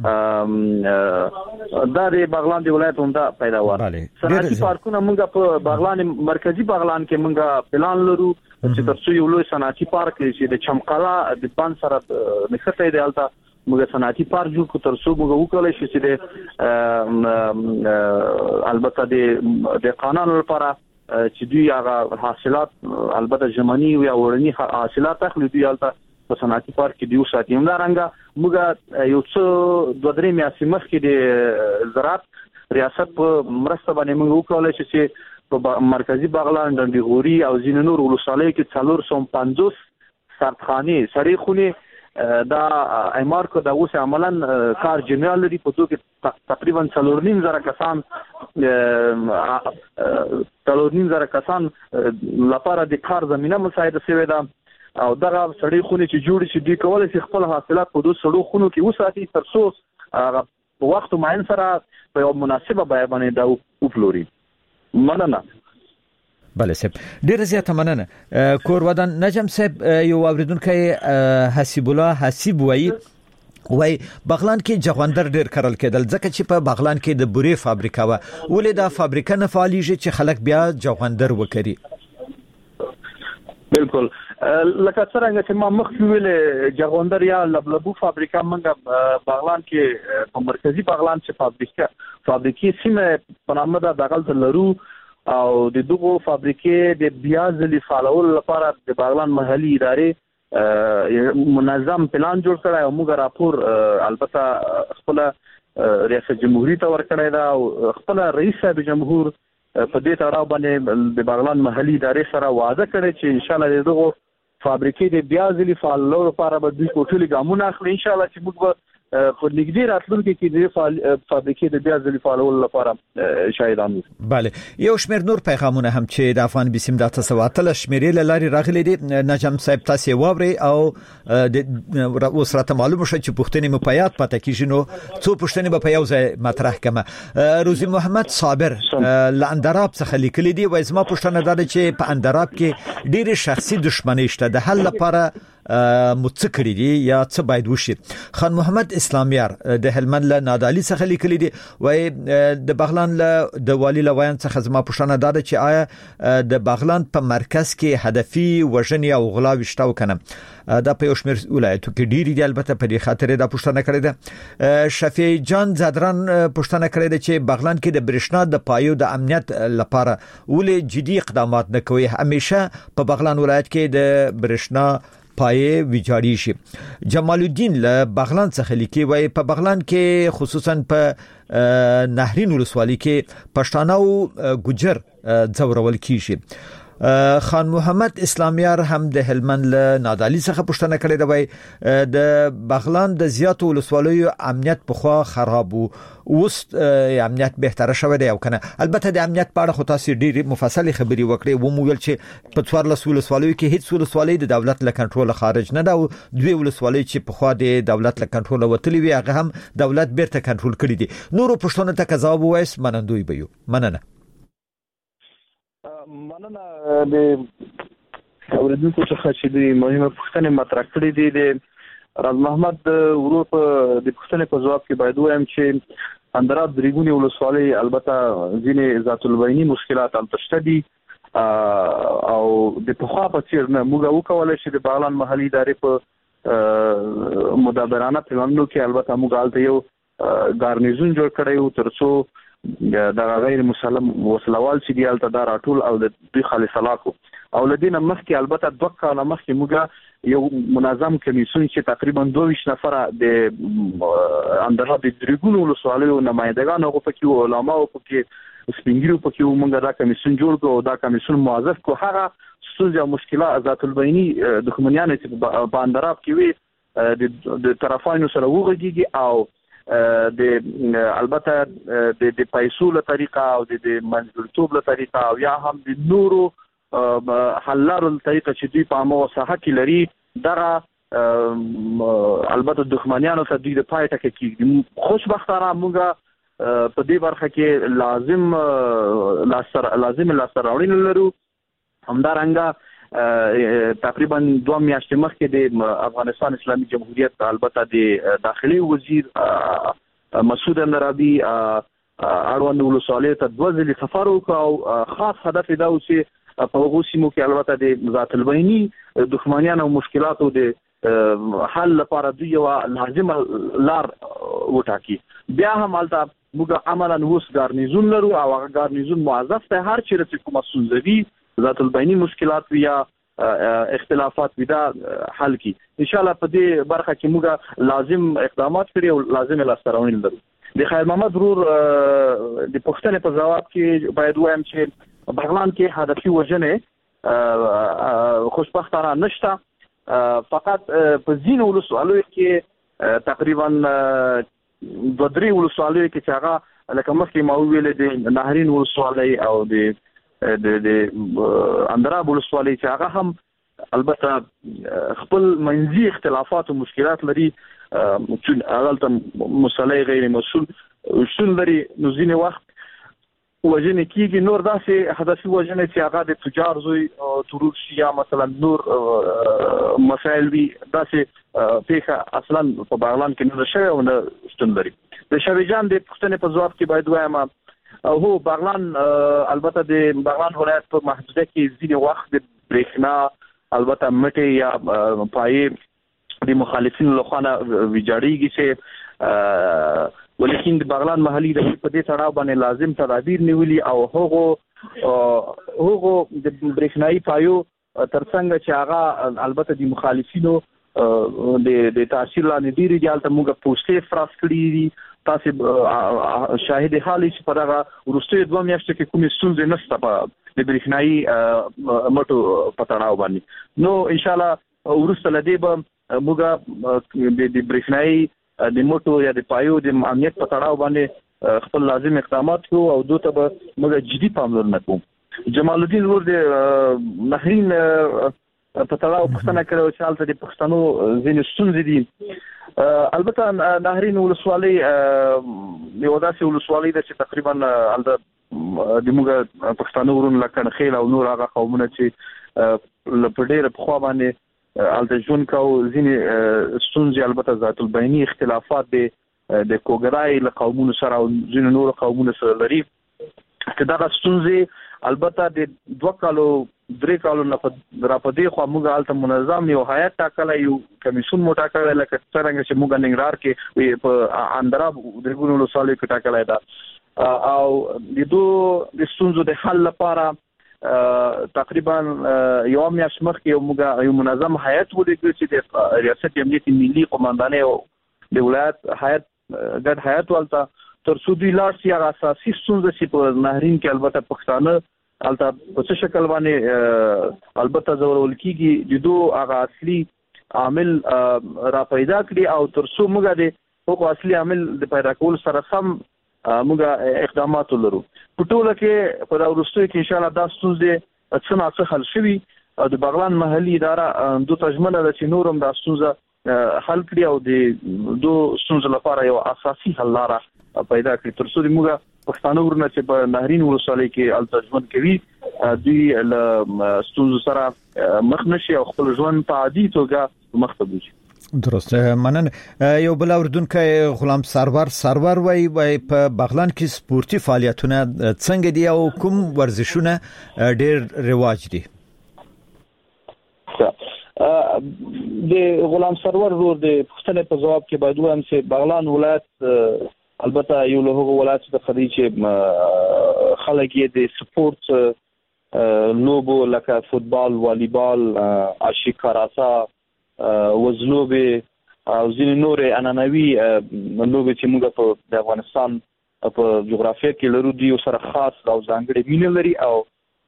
Speaker 8: دا د بغلان د ولایت عمده پیداوار صنعتي پارکونه موږ په بغلان مرکزی بغلان کې موږ پلان لرو چې ترڅو یو لوی صنعتي پارک چې د چمقلا د بان سره نښته دی البته موږ صنعتي پارک جوړ کړو ترڅو موږ وکولای شو چې د البته د قانون لپاره چې دوی هغه حاصلات البته ژمنی او وړنی حاصلات اخلي دوی البته په صنعتي پارک کې دیو ساتي همدارنګه موږ یو څه دوه درې میاشتې مخکې د زراعت ریاست په مرسته باندې موږ وکولای شو چې په مرکزی بغلان د غوري او ځینې نور ولسوالۍ کې څلور سوه پنځوس سردخانې سړې خونې دا ایمار کو د اوس عملاً کار جنرال لري په توګه تقریبا څلور نیم زره کسان څلور نیم زره کسان لپاره د کار زمينه مساعده شوې ده او دغه سړې خونې چې جوړ شي دوی کولای شي خپل حاصلات په دوه سړو خونو کې وساتي ترڅو په وخت معین سره په یو مناسبه بیه باندې دا وپلوري مننه
Speaker 2: بله صاحب ډیره زیاته مننه کور ودان نجم صاحب یو اوریدونکو حسیب الله حسیب وایي وای بغلان کې جغوندر ډیر کارل کېدل ځکه چې په بغلان کې د بوري فابریکه و ولې دا فابریکه نه فعالیږي چې خلک بیا جغوندر وکړي
Speaker 8: بالکل لکه څنګه چې ما مخکې ویل جغوندر یا لبلبو فابریکه موږ بغلان کې په مرکزی بغلان چې فابریکه فابریکې سیمه په نامه د دغه لرو او د دغه فابریکې د بیا ځلې فعالول لپاره د بغلان محلي ادارې منظم پلان جوړ کړی او موږ راپور البته خپل ریاست جمهوریت ته ورکړی دا او خپل رئیس صاحب جمهور په دې تړاو باندې د بغلان محلي ادارې سره وعده کړې چې ان شاء الله دغه فابریکې د بیا ځلې فعالولو لپاره به دوی کوټلي ګامونه اخلي ان شاء الله چې موږ په نږدې راتلونکي کې د فابریکې د بیا ځلې فعالولو لپاره شاهدان یو.
Speaker 2: بله یو شمېر نور پیغامونه هم چې د افغان بسم د تاسو اتل شمېرې لاري راغلي دي نجم صاحب تاسو ووري او د اوس راته معلومه شو چې پښتني مپیات پته کیږي نو څو پښتني په یو ځای مطرح کما روزي محمد صابر لاندراب څخه لیکلي دي وای زما پښتنه ده چې په اندراب کې ډېر شخصي دښمنۍ شته د حل لپاره متڅکړي دي یا څه باید وشي. خان محمد اسلامیار د هلمند له نادعلی څخه لیکلي دي وای د بغلان له د والی لویان څخه زما پوښتنه ده چې آیا د بغلان په مرکز کې هدفي وژنې او غلا وشتاو کنه دا په یو شمېر ولایتو کې ډیری دی. البته په دې خاطر دا پوښتنه کړې ده. شفیع جان زادران پوښتنه کړې ده چې بغلان کې د برېښنا د پایو د امنیت لپاره ولې جدي اقدامات نه کوي؟ همیشه په بغلان ولایت کې د برېښنا پای ویجاړی شي. جمال الدین له بغلان څخه لیکي وای په بغلان کې خصوصا په نهرین ولسوالۍ کې پښتانه او ګجر ځورول کیږي. خان محمد اسلامیار هم د هلمند له نادعلی څخه پوښتنه کړې ده وای د بغلان د زیاتو ولسوالیو امنیت په خوا خراب وو، اوس امنیت بهتره شوی دی او کنه. البته د امنیت په اړه خو تاسو ډېری مفصل خبري وکړې و مو ویل چې په څوار لس ولسوالیو کې هیڅ ولسوالۍ د دولت له کنټرول خارج نه ده او دوی ولسوالۍ چې په خوا د دولت له کنټرول وتلې وي هغه هم دولت بیرته کنټرول کړی دي. نورو پښتنو ته ځواب وایس منندوی به یو. مننه.
Speaker 8: مننه د اوریدونکو څخه چې د مهمه پوښتنه مطرح کړې دي. د راز محمد ورور په د پوښتنې په ځواب کې باید وایم چې اندراب دریګونی ولسوالۍ البته ځینې ذات البینی مشکلات هم شته دي او د پخوا په څیر نه موږ وکولای شو د بغلان محلي ادارې په مدبرانه پلانونو کې البته موږ الته یو ګارنیزون جوړ کړی و ترڅو دا غیر مسلم وسلوال چې دی الته دا راټول او د دوی خالص علاقو او لدينا مخکې البته دوه کاله مخکې موږ یو منظم کمیسیون چې تقریبا دوه ویشت نفر د اندراب د دریګونو ولسوالیو نمائندگان هغه پکې او علما او پکې سپینګریو پکې موږ دا کمیسیون جوړ کړو او دا کمیسیون موظف کو هغه ستونزې او مشکلات ذات البینی دښمنیان چې په اندراب کې وي د طرفانو سره وغږیږي او د البته د د پیسو له طریقه او د منځګړیتوب له طریقه او یا هم د نورو حلارو له طریقه چې دوی په امو ساحه کې لري دغه البته دښمنیانو ته دوی د پای ټکه کېږي. خوشبختانه موږ په دې برخه کې لازم لاسر لازم لاسر راوړل لرو. همدارنګه تقریبا دوه میاشتې مخکې د افغانستان اسلامي جمهوریت البته د داخلي وزیر مسعود اندرابي اړوند ولسوالیو ته دوه ځلې سفر وکړ او خاص هدف دا و چې په هغو سیمو کې البته د ذات البیني دښمنیانو او مشکلاتو د حل لپاره دوی یو لازمه لار وټاکي. بیا هم البته موږ عملاً اوس ګارنیزون لرو او هغه ګارنیزون موظف دی هر چیرې چې کومه ستونزه وي ذات البینی مشکلات یا اختلافات ودا حل کی ان شاء الله په دې برخه کې موږ لازم اقدامات کړی او لازم لاستراونی لرو. د خیر محمد رور د پښتنې په جواب کې باید وایم چې بغلان کې هدفي وژنې خوشبختانه نشته، فقط په ځینو ولسوالیو کې تقریبا دوه درې ولسوالیو کې چې هغه لکه مخکې ما ویل د نهرین ولسوالۍ او د د د اندراب ولسوالۍ چې هغه هم البته خپل منځي اختلافات او مشکلات لري چې هغه مسلې غیر مسؤل شون لري نو ځینې وخت وژنې کیږي. نور داسې هدفي وژنې چې هغه د تجار زوی ترور شي یا مثلا نور مسائل وي داسې پیښه اصلا په بغلان کې نه شوی او نه شتون لري. د شوی جان د پښتنې په ځواب کې باید وایم هو بغلان البته د بغلان ولایت په محدوده کې ځینې وخت د برېښنا البته مټې یا پای د مخالفینو لخوا ویجاړیږي چې ولیکن د بغلان محلي د په دې تړاو باندې لازم تدابیر نیولي او هغه هغه د برېښنايي پایو ترڅنګ چې هغه البته د مخالفینو د د تاثیر لاندې ډیری جالته موږ پوسټې فراس کړې دي. تاسو شاهد حالي چې په دغه ورستي دوه میاشتې کې کومې ستونزې نشته په د برېښنايي مټو په تړاو باندې. نو ان شاء الله ورسته لدی به موږ د برېښنايي د مټو یا د پایو د امنیت په تړاو باندې خپل لازم اقدامات کوو او دوی ته به موږ جدي پاملرنه کوو. جمال الدین ور د نهرین په تړاو پښتنه کړو چې حالت د پښتنو ځینې ستونزې دي. البته نهرین ولسوالۍ یو داسې ولسوالۍ ده چې تقریبا البته د موږ پښتنو ورونو لکه خیل او نور هغه قومونه چې په ډېر په خوا باندې الته ژوند کو ځینې ستونزې البته ذات البینی اختلافات دي د کوګرای له قومونو سره او ځینې نور قومونو سره لري چې دا ستونزې البته د دوه کالو درې کالو نه را پدې خو موږ الته منظم یو هیئت ټاکلای یو کمیسیون مو ټاکلای لکه څنګه چې موږ ننګرهار کې په اندراب د ګونو سالې کې ټاکلای دا او د دوه د ستونزو د حل لپاره تقریبا یو میاشت مخکې یو موږ یو منظم هیئت ولګو چې د ریاست امنیت ملي قوماندانۍ او د ولایت هیئت ګډ هیئت ولته تر څو دوی لاړ شي هغه اساسي ستونزې چې په نهرین کې البته پښتانه البته په څه شکل باندې البته ضرورل کیږي د دوه هغه اصلي عامل را پیدا کړي او تر څو موږ د هغو اصلي عامل د پیدا کول سره سم موږ اقدامات لرو په ټوله کې په وروستیو کې ان شاء الله دا ستونزې څه نه څه حل شوي او د بغلان محلي اداره دوه تجمنه د چینورم د ستونزه حل کړي او د دوه ستونزو لپاره یو اساسي حل لاره پیدا کړی تر څو موږ پښتانه ورونه چې په نهرین ولسوالۍ کې التجمن کوي دوی له ستونزو سره مخ نشي او خپل ژوند په عادي توګه مخ ته وځي
Speaker 2: درسته منن یو بل اوردونکو غلام سرور سرور وای وای په بغلان کې سپورتي فعالیتونه څنګه دي او کوم ورزشونه ډېر رواج دي
Speaker 8: د غلام سرور ورور د پښتنې په جواب کې باید وایم چې بغلان ولایت البته یو له هغو ولایت د خدي چې خلک یې د سپورت لوبو لکه فوتبال والیبال آشی کاراتا وزلوبه او ځینې نور عنعنوي لوبې چې موږ په د افغانستان په جغرافیه کې لرو دي سره خاص او ځانګړي مینه لري او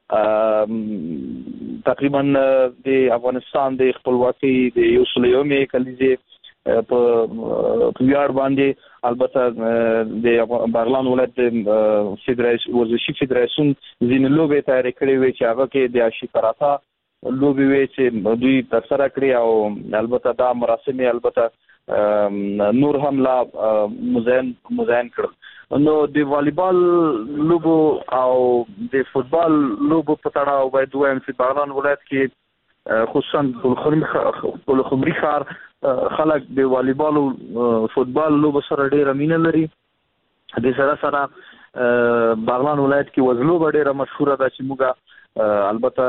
Speaker 8: تقریبا د افغانستان د خپلواکۍ د یو سلیومې کلیزه په ویاړ باندې البته د بغلان ولایت فدراسیون ورزشي فدراسیون ځینې لوبې تیار کړې وي چې هغه کې د آشی کاراتا لوبې وي چې دوی ترسره کړې او البته دا مراسم البته نور هم لا مزین مزین کړل نو د والیبال لوبو او د فوتبال لوبو په تړاو باید وایم چې بغلان ولایت کې خصوصا په خمري ښار خلک د والیبال او فوتبال لوبو سره ډېر مینه لري د سره سره بغلان ولایت کې وزلوبه ډېره مشهوره ده چې موږ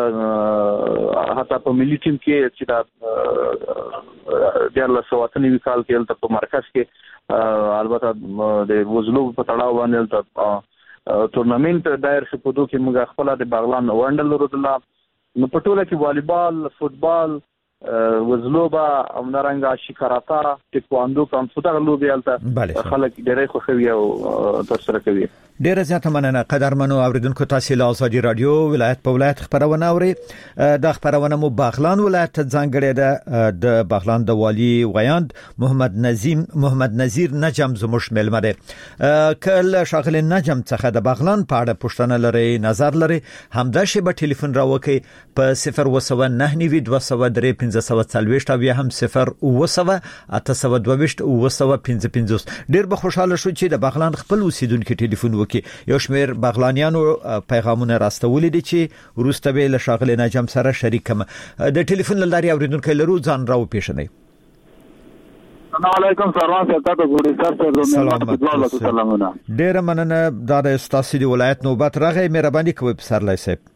Speaker 8: البته حتی په ملي ټیم کې چې دا د الله سواتنی وکال کې البته په مرکز کې البته د وزلوبه په تړاو باندې البته تورنمنت دایر شو په دوه کې موږ خپل د بغلان وانډل ورودلا نو په ټوله کې والیبال فوتبال وزلوبه او نارنګ آشی کاراتا ټیکواندو کوم څه دا لوبي البته خلک ډېر خوښوي او ترسره کوي
Speaker 2: ډیره زیاته مننه قدرمنو اوریدونکو تاسو له ازادي رادیو ولایت په ولایت خبرونه اوري د خبرونه مو بغلان ولایت ځانګړی ده د بغلان د والی ویاند محمد نظیم محمد نذیر نجم زموږ ملمه ده کله شاغل نجم څخه د بغلان په اړه پوښتنه لري نظر لري همدا شی به ټلیفون راوکي په صفر و نه نوي دوه سوه درې پنځه سوه څلوېښت او یا هم صفر و سوه اته سوه دوه ویشت و سوه پنځه پنځوس ډیر به خوشاله شو چې د بغلان خپل اوسیدونکو ټلیفون کې یو شمیر بغلانیانو پیغامونه راستولې دي چې وروسته به له شاغل نجم سره شریکم د ټلیفون لاري اوریدونکو لرو ځان راو پیښنې
Speaker 12: السلام علیکم سروان صاحب تاسو ګورئ سر سره سلامونه
Speaker 2: ډیر مننه د استاسي دی ولایت نوبت راغی مهرباني کوئ سر لای صاحب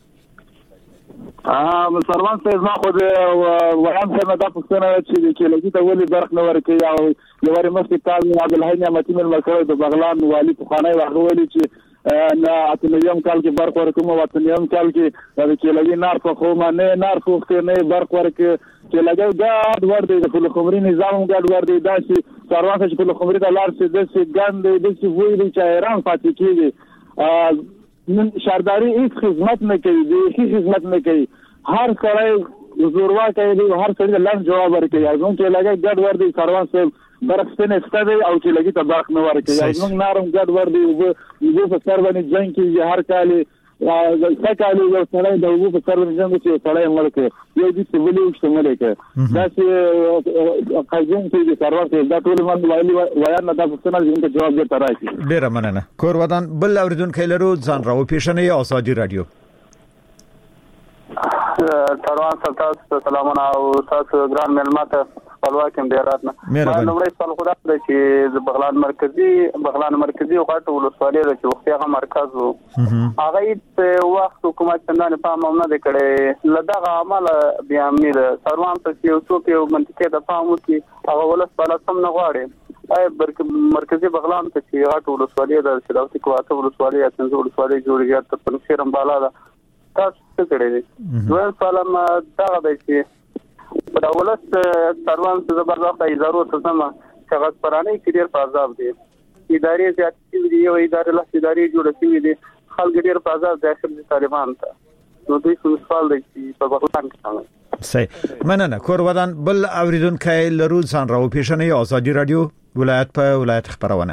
Speaker 12: ا سروان صاحب ما خو وهم څنګه دا پښتنه چې کې لګي ته ولې برخ نه ورکړي او لوري مخکې کال عبد الحی نعمتي مل مرکز د بغلان والی په خانه ورغولي چې نه اتنیم کال کې برخ ورکوم او اتنیم کال کې د کې لګي نار په خو ما نه نار خو نه برخ ورکړي چې لګي دا ور دي د خمري نظام ګډ ور دي دا چې سروان صاحب په خمري د لار څخه د څه ګاند د څه وایي چې ایران پاتې کیږي نن شارداری هیڅ خدمت نه کوي د هیڅ خدمت نه کوي هر کړای زوروا کوي هر څه لاندې جواب ورکوي ازمن کې لګي ګډ ور دي سروان صاحب برخصنه استدی او چې لګي ته برخ نه ورکوي ازمن نارم ګډ ور دي یو په سر باندې ځین کې هر کالي ځکه یو سړی د وو په سر باندې ځم چې سړی مرکه یو دې څه ولې شتمل کې دا چې قاضي چې سروان صاحب دا ټول من وایي وایي نه دا څه نه جواب ورته راځي
Speaker 2: ډیر مننه کور ودان بل اوریدونکو لرو ځان راو پیښنې ازادي رادیو
Speaker 12: تروان تاسو سلامونه او تاسو ګران ملماته خپلواکم ډیر راتنه نو وړي سوال خدا د چې بغلان مرکزی بغلان مرکزی او غټ ولسوالۍ د وختي هغه مرکز وو هغه په وخت حکومت څنګه په پام نه کړي لدغه عمل بیا امیر تروان ته یو څو په منطقه د پام وکي هغه ولسوالۍ سم نه غواړي اي مرکزی بغلان ته چې غټ ولسوالۍ د شداوتي کواته ولسوالۍ یا څنګه ولسوالۍ جوړیږي ته په شیرم بالا ده تاسو څه کړی دي دوی سلام دا د چې په دولت تروان څخه زبردست ادارو ته سم کاغذ پرانه کې ډیر پازاب دي ادارې زیاتې دي یو ادارې له ادارې جوړ شوې دي خلک ډیر پازاب دي چې طالبان ته نو دوی څه سوال دي چې په بغلان کې څنګه
Speaker 2: صحیح مننه کور ودان بل اوریدونکو لرو ځان راو پیښنې ازادي رادیو ولایت په ولایت خبرونه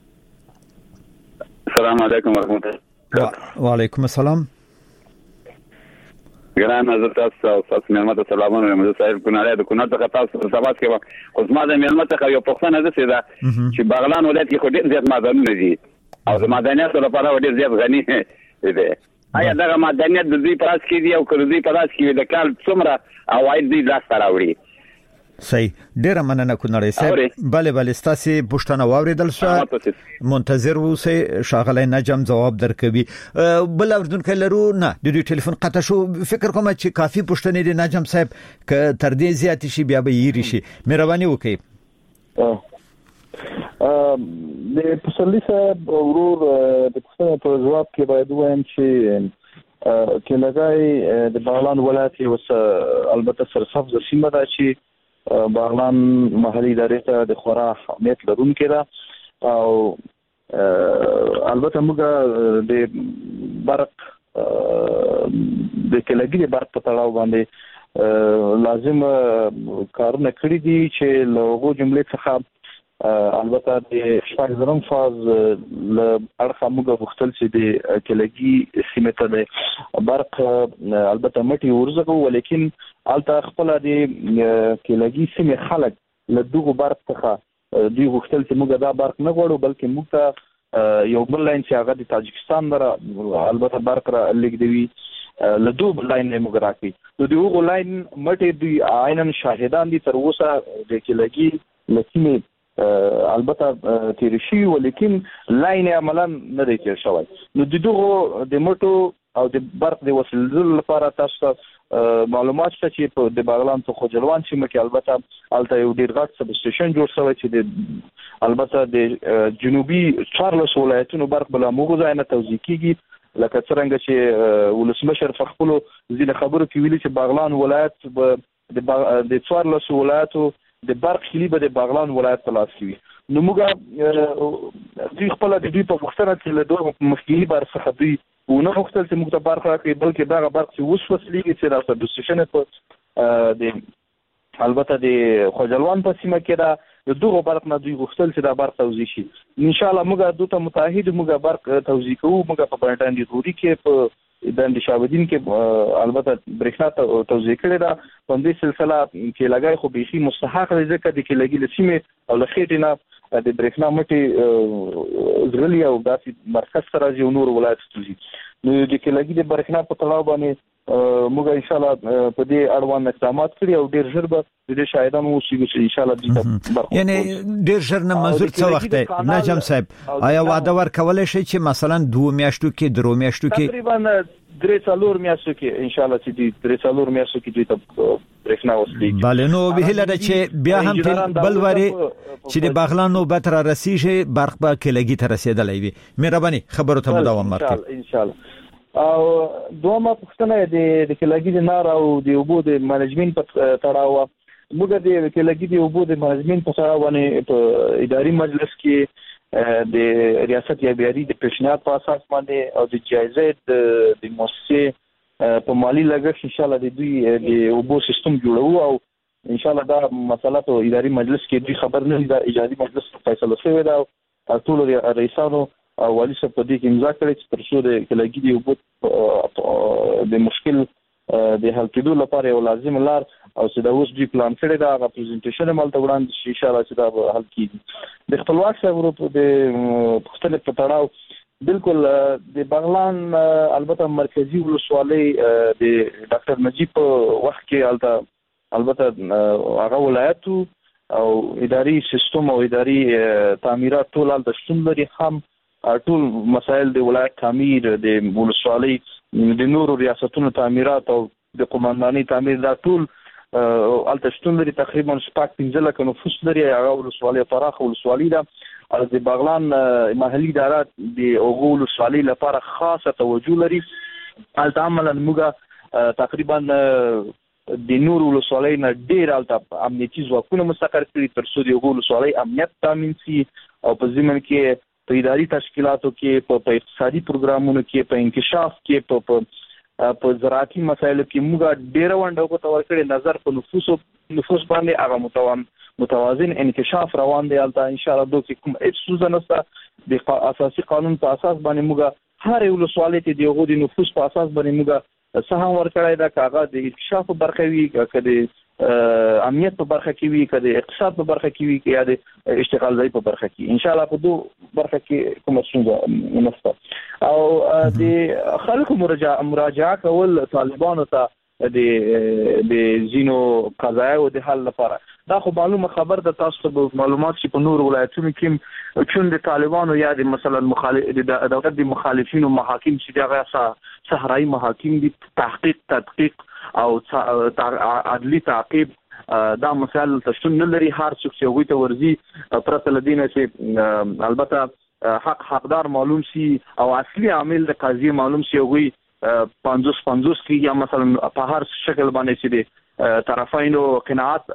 Speaker 15: السلام علیکم ورحمت الله
Speaker 2: وعلیکم السلام
Speaker 15: ګران حضرت تاسو تاسو ملمت سلامونه مزه صاحب کوناله د کونات څخه تاسو سباس کې خو زما د ملمت څخه یو پښتنه ده چې بغلان ولایت کې خو ډیر زیات معدنونه دي او د معدنیاتو لپاره ډیر زیات غني دي آیا دا معدنیات د دې پراس کې دي او کړو دې پراس کې د کال څومره اواید دي لاس راوړي
Speaker 2: صحیح ډیر مننه کونړی صاحب bale bale ستاسو پښتنه واوریدل شو منتظر اوسئ شاغلی نجم جواب درکوي بل اوردونکو لرو نه د دې ټلیفون قطع شو فکر کوم چې کافي پښتنې دي نجم صاحب ک تر دې زیات شي بیا به یې شي مهرباني وکړئ
Speaker 16: ا د پسلی صاحب ورور د پښتنې په جواب کې باید وایم چې کې لګای د بغلان ولایت وس البته سرسبز سیمه ده چې بغلان محلي ادارې ته د خورا اهمیت لرونکې ده او البته موږ د برق د کلګي برق په تړاو باندې لازم کارونه کړی دي چې لوغو جملې څخه البته د شپږ زرم فاز ل اړخه موږ وختل چې د کلګي سیمه ته د برق البته مټي ورزګو ولیکن الته خپل د کلګي سیمه خلک له دغه برق څخه دوی وختل چې موږ دا برق نه غواړو بلکې موږ ته یو بل لاین چې هغه د تاجکستان نه البته برق را لګیدوي له دوه لاین موږ راکې نو دغه لاین مټي دوی عینن شاهدان دي تر اوسه د کلګي لکه البته تیر شي ولیکن لاین عملاً نه دی تیر شوی نو دغه د موټو او د برق د وسیلې لپاره تاسو معلومات شته چې په د بغلان څخه جلوان چې مکه البته الته یو ډیر غټ سب سټیشن جوړ شوی چې د البته د جنوبي چارلس ولایتونو برق بلا موږ ځای نه توزیع کیږي لکه څنګه چې ولسمشر فخپلو ځینې خبرو کې ویلي چې بغلان ولایت د د چارلس ولایتو د برق خلی به د بغلان ولایت په لاس کې وي نو موږ دوی خپل د دوی په وختره کې له دوه مخکې بار څخه دوی ونه وختل چې موږ ته برق راکړي بلکې دا برق چې اوس وسلېږي چې دا د سټیشن په د البته د خوجلوان په سیمه کې دا د دغه برق نه دوی وختل چې دا برق توزیع شي ان شاء الله موږ دوی ته متحد موږ برق توزیع کوو موږ په پټان دي غوري کې په د اندشابدین کې البته برېښنا توزیع کړي دا په دې سلسله کې لګای خو بيخي مستحق دي ځکه د کې لګي لسیمه او لخېټ نه د برېښنا مټي زغلی او داسې مرکز سره یو نور ولایت توزیع نو د کې لګي د برېښنا په تړاو باندې موږ ان شاء الله په دې اړوند اقدامات کړی او ډیر ژر به د شاهدانو اوسېږي چې ان شاء الله د
Speaker 2: یعنی ډیر ژر نه منظور څه وخت دی نجم صاحب آیا وعده ورکولای شي چې مثلا دوه میاشتو کې درو میاشتو کې
Speaker 16: تقریبا درې څلور میاشتو کې ان شاء الله چې د درې څلور میاشتو کې دوی ته برېښنا وسلېږي
Speaker 2: بله نو به لري چې بیا هم بل وری چې د بغلان نوبت را رسیږي برق به کلګي ته رسیدلای وي مهرباني خبرو ته دوام ورکړئ
Speaker 16: ان شاء الله او دومره پښتنه د د کلګي د نار او د اوبو د منیجمنت په تړاو موږ د کلګي د اوبو د منیجمنت په تړاو باندې په اداري مجلس کې د ریاست یا بیاري د پیشنهاد په اساس باندې او د جایزه د مؤسسه په مالی لګښت ان شاء الله د دوی د اوبو سیستم جوړو او ان شاء الله دا مسله په اداري مجلس کې دوی خبر نه د اداري مجلس فیصله شوی دا ټول رئیسانو او والی صاحب په دې کې امضا کړې چې تر څو د کلګي دی وبو د مشکل د حل کېدو لپاره یو لازم لار او چې دا اوس دوی پلان کړی دا غو پریزنټیشن مالته وړاندې شي ان شاء الله چې دا حل کیږي د خپلواک صاحب ورو د پښتنې په تړاو بالکل د بغلان البته مرکزی ولسوالۍ د ډاکټر نجیب وخت کې البته البته هغه ولایتو او اداري سیستم او اداري تعمیرات ټول د شتون لري. هم ټول مسایل د ولایت تعمیر د ولسوالۍ د نورو ریاستونو تعمیرات او د قومندانۍ تعمیر دا ټول البته شتون لري. تقریبا شپږ پنځه لک نفوس لري. هغه ولسوالۍ پراخه ولسوالۍ ده. او د بغلان محلي ادارات د اوغو ولسوالۍ لپاره خاصه توجه لري. البته عملاً موږ تقریبا د نور ولسوالۍ نه ډیر البته امنیتي ځواکونه مستقر کړي تر څو د اوغو ولسوالۍ امنیت تامین شي او په ضمن کې په اداري تشکیلاتو کې په اقتصادي پروګرامونو کې په انکشاف کې په په زراعتي مسایلو کې موږ ډیر ونډه کوو. ورکړي نظر په نفوس نفوس باندې هغه متوازن متوازن انکشاف روان دی. البته ان شاء الله دوی کوم هیڅ څه نشته د اساسي قانون په اساس باندې موږ هر ولسوالۍ ته د یو د نفوس په اساس باندې موږ سهم ورکړی دا کاغذ د انکشاف په برخه وی کده امنیت په برخه کې وی کده اقتصاد په برخه کې وی یا د اشتغال ځای په برخه کې ان شاء الله په دوه برخه کې کوم څه نشته. او د خلکو مراجعه مراجعه کول طالبانو ته د د زینو قضایا او د حل لپاره دا خو معلومه خبر ده. تاسو ته معلومات چې په نور ولایتونو کې چون د طالبانو یا د مثلا مخالف د دولت د مخالفینو محاکم چې دغه صحرایي محاکم دي تحقیق تدقیق او عدلی تعقیب دا مسائل تشتون نه لري. هر څوک چې وي ته ورزي پرته لدینه چې البته حق حقدار معلوم شي او اصلي عامل د قضیه معلوم شي وي پنځوس پنځوس کې یا مثلا په هر شکل باندې چې د طرفینو قناعت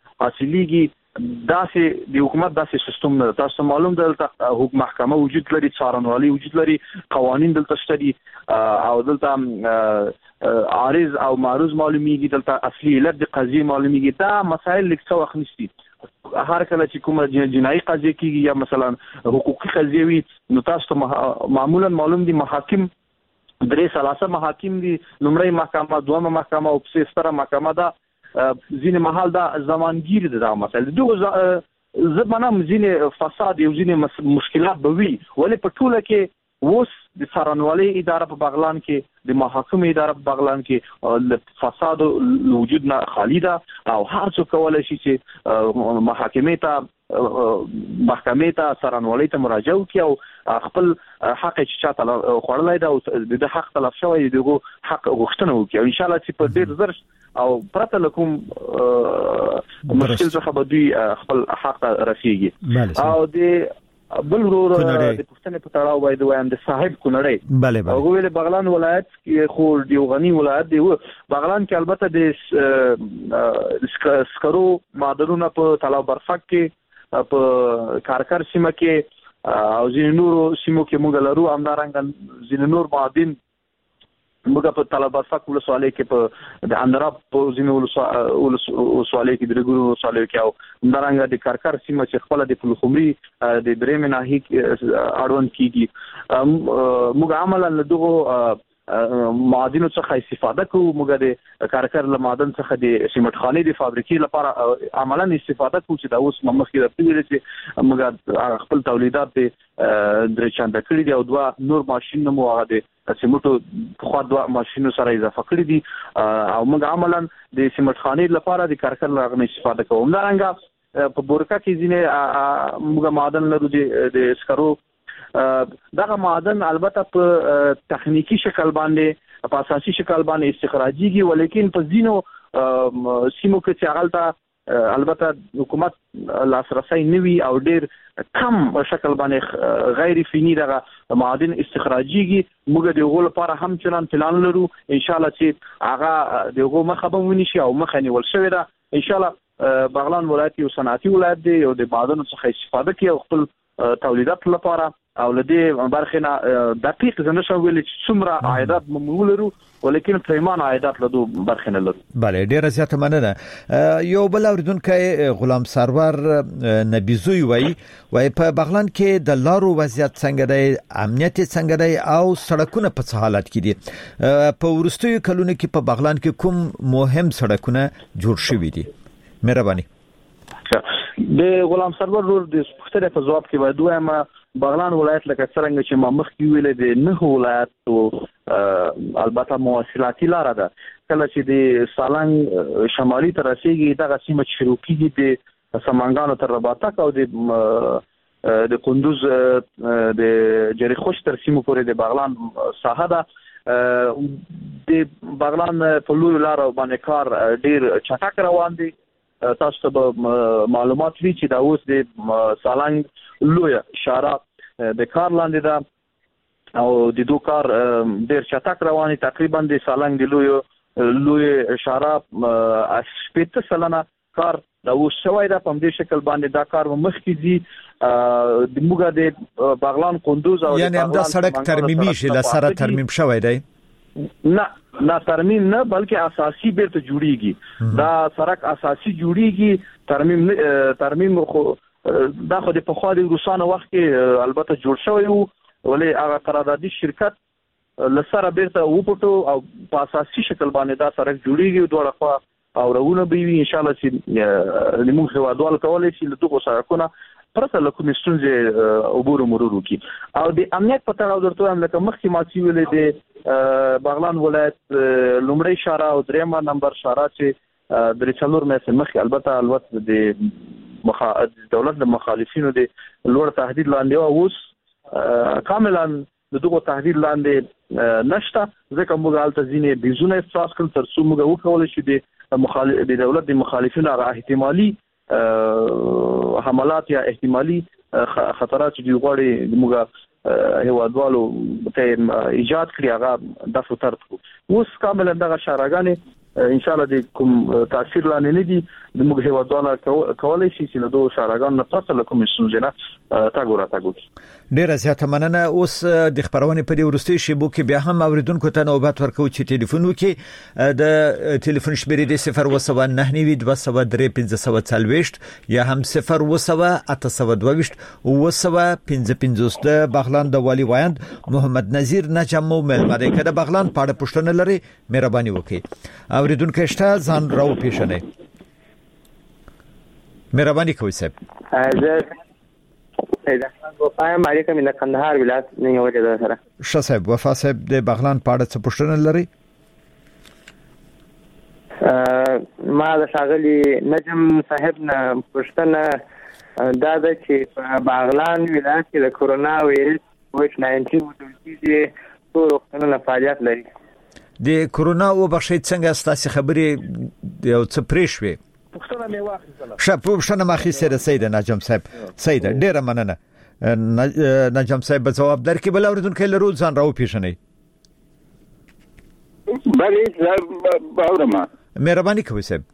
Speaker 16: حاصلېږي. داسې د حکومت داسې سیستم نه تاسو معلوم دلته حکومت محکمه وجود لري څارنوالي وجود لري قوانين دلته شته او دلته عارض او معروض معلومیږي دلته اصلي علت د قضیه معلومیږي. دا مسائل لیکه وخت نشي. هر کله چې کومه جنایي قضیه کیږي یا مثلا حقوقي قضیه وي نو تاسو معمولا معلوم دي محاکم درې ثلاثه محاکم دي. لومړی محکمه دومره محکمه او په ستره محکمه دا ځینې محل دا زمانګیر دي. دا مسله دغه زمانه ځینې فساد او ځینې مشکلات به وي ولې په ټوله کې اوس د څارنوالۍ اداره په بغلان کې د محاکم اداره په بغلان کې فساد وجود نه خالی ده او هر څوک کولای شي چې محاکمې ته محکمې ته څارنوالۍ ته مراجعه وکړي او خپل حق چې چاته خوړلای دا او د حق تلف شوی دغه حق غوښتنه وکړي. ان شاء الله چې په ډیر زر او پرته لکوم مشکل څخه به دوی خپل حق رسیږي. او د بل ورو د پښتنې په تړاو باید وایم د صاحب کونړی
Speaker 2: بله بله
Speaker 16: او ویل بغلان ولایت کې خو د غنی ولایت دی. بغلان کې البته د سکرو معدنونو په طلا برفک کې په کارکر سیمه کې او ځینې نورو سیمو کې موږ لرو. همدارنګه ځینې نور معادن موږ په طلا برفک ولسوالۍ کې په د اندراب په ځینې ولسوالۍ کې د ګورو ولسوالۍ کې او همدارنګه د کارکر سیمه چې خپل د پلخمري د درېم ناحیه اړوند کیږي. موږ عملاً دغه معادن څخه استفاده کوو. موږ د کارکر له معدن څخه د سیمټ خانې د فابریکې لپاره عملاً استفاده کوو چې دا اوس مخکې راځي چې موږ خپل تولیدات د درې چنده کړی دی او دوه نور ماشين مو هغه د سیمټو خو دوه ماشينو سره اضافه کړی دي او موږ عملاً د سیمټ خانې لپاره د کارکر له استفاده کوو. همدارنګه په بورکا کې ځینې موږ معدن لرو د سکرو. دغه معدن البته په تخنیکی شکل باندې په اساسي شکل باندې استخراجيږي ولیکن په ځینو سیمو کې چې هغه البته حکومت لاسرسي نوي او ډیر کم شکل باندې غیر فینی دغه معدن استخراجيږي. موږ دغه لپاره هم چلان پلان لرو ان شاء الله چې هغه دغه مخه به ونشي او مخه نیول شوی ده. ان شاء الله بغلان ولایت یو صنعتي ولایت دی او د معدن څخه استفاده کوي او خپل تولیدات لپاره او لدی برخه نه دقیق زنه شو ویل چې څومره عایدات ممول لرو ولیکن پیمان عایدات لدو برخه نه لرو.
Speaker 2: بله ډیره زیاته مننه. یو بل اوریدونکو غلام سرور نبیزوی وای وای په بغلان کې د لارو وضعیت څنګه دی امنیت څنګه دی او سړکونه په څه حالت کې دي. په ورستیو کلونو کې په بغلان کې کوم مهم سړکونه جوړ شوي دي؟ مهرباني.
Speaker 16: د غلام سرور ور د پښتنې په جواب کې باید وایم
Speaker 8: بغلان ولایت لکه څنګه چې ما مخکې ویل د نه ولایت البته مواصلاتي لار ده کله چې د سالنګ شمالي تر رسیدي دغه سیمه شروع کیږي د سمنګانو تر رباطک او د د کندوز د جریخوش تر سیمه پورې د بغلان ساحه ده د بغلان په لور لار باندې کار ډیر چټک روان دي تاسو ته معلومات وی چې دا اوس د سالنګ لوی شارع د کار لاندې ده او د دوه کار ډیر چټک رواني تقریبا د سالنګ د لوی لوی شارع شپږ سلنه کار دا اوس شوی دا په دې شکل باندې دا کار مخکې دي د موګه د بغلان کندوز او
Speaker 2: یعنی هم دا سړک ترمیمي شي لسره ترمیم شوی دی
Speaker 8: نه نه ترمیم نه بلکې اساسي بیرته جوړیږي دا سړک اساسي جوړیږي ترمیم ترمیم خو دا خو د پخوا د روسانو وخت کې البته جوړ شوی وو ولې هغه قراردادي شرکت لسره بیرته وپټو او په اساسي شکل باندې دا سړک جوړیږي دوه خوا او راونه به وي ان شاء الله چې لمون هوادوال کولای شي له دغه سړکونو پرته له کومې ستونزې عبور مرور وکړي او د امنیت په تړاو درته هم لکه مخکې ما چې ویلې د بغلان ولایت لومړی شارع او درېمه نمبر شارع چې د څلور میاشتې مخکې البته البته د مخ دولت د مخالفینو د لوړ تهدید لاندې او اوس کاملا د دغه تهدید لاندې نشته ځکه موږ حالت ځینې بيزونه احساس کړل تر څو موږ وکولای شو د مخالف د دولت د مخالفینو هغه احتمالي حملات یا احتمالي خطرات چې غوړي موږ هیوادوالو ته ایجاد کړی هغه د فطرت کو اوس کاملا دغه شارعګانې ان شاء الله د کوم تاثیر لاندې نه دي د موږ هیوادوالو کولای شي چې له دوه شارعګانو نه پاتې له کوم سوزنه تاګو را تاګو
Speaker 2: ډیره زیاته مننه اوس د خبرونه په دې ورستي شیبو کې بیا هم اوریدونکو ته نوبت ورکو چې ټلیفون وکړي د ټلیفون شمیرې د صفر وسو نه نوي دوه سو درې پنځه سو څلويشت یا هم صفر وسو اته سو دوه وسو پنځه پنځوس د بغلان د والی وایند محمد نذیر نجم ملمره کده بغلان پاړه پښتنه لري مهرباني وکړي اوریدونکو شته ځان راو پیښنه مهرباني کوي صاحب
Speaker 17: زه پیدا وفای مالک من کندهار ولایت نه یو ځای سره
Speaker 2: ش صاحب وفا صاحب د بغلان پاړه څه پښتنه لري
Speaker 17: ما د شاغلی نجم صاحب نه پښتنه دا د چې په بغلان ولایت کې د کورونا وایرس کووډ ناینټین متوجي ټول وختونه فعالیت لري
Speaker 2: د کورونا او بخښي څنګه ستاسو خبرې یو څه پریښوي
Speaker 8: پښتنه می واخیستله
Speaker 2: شپ پښتنه مخې سره سید نجم صاحب سید ډیره مننه نجم صاحب جواب درکې بل اوریدونکو له روز ځان راو پیښنه
Speaker 18: بلې صاحب باورما
Speaker 2: مهرباني کوي صاحب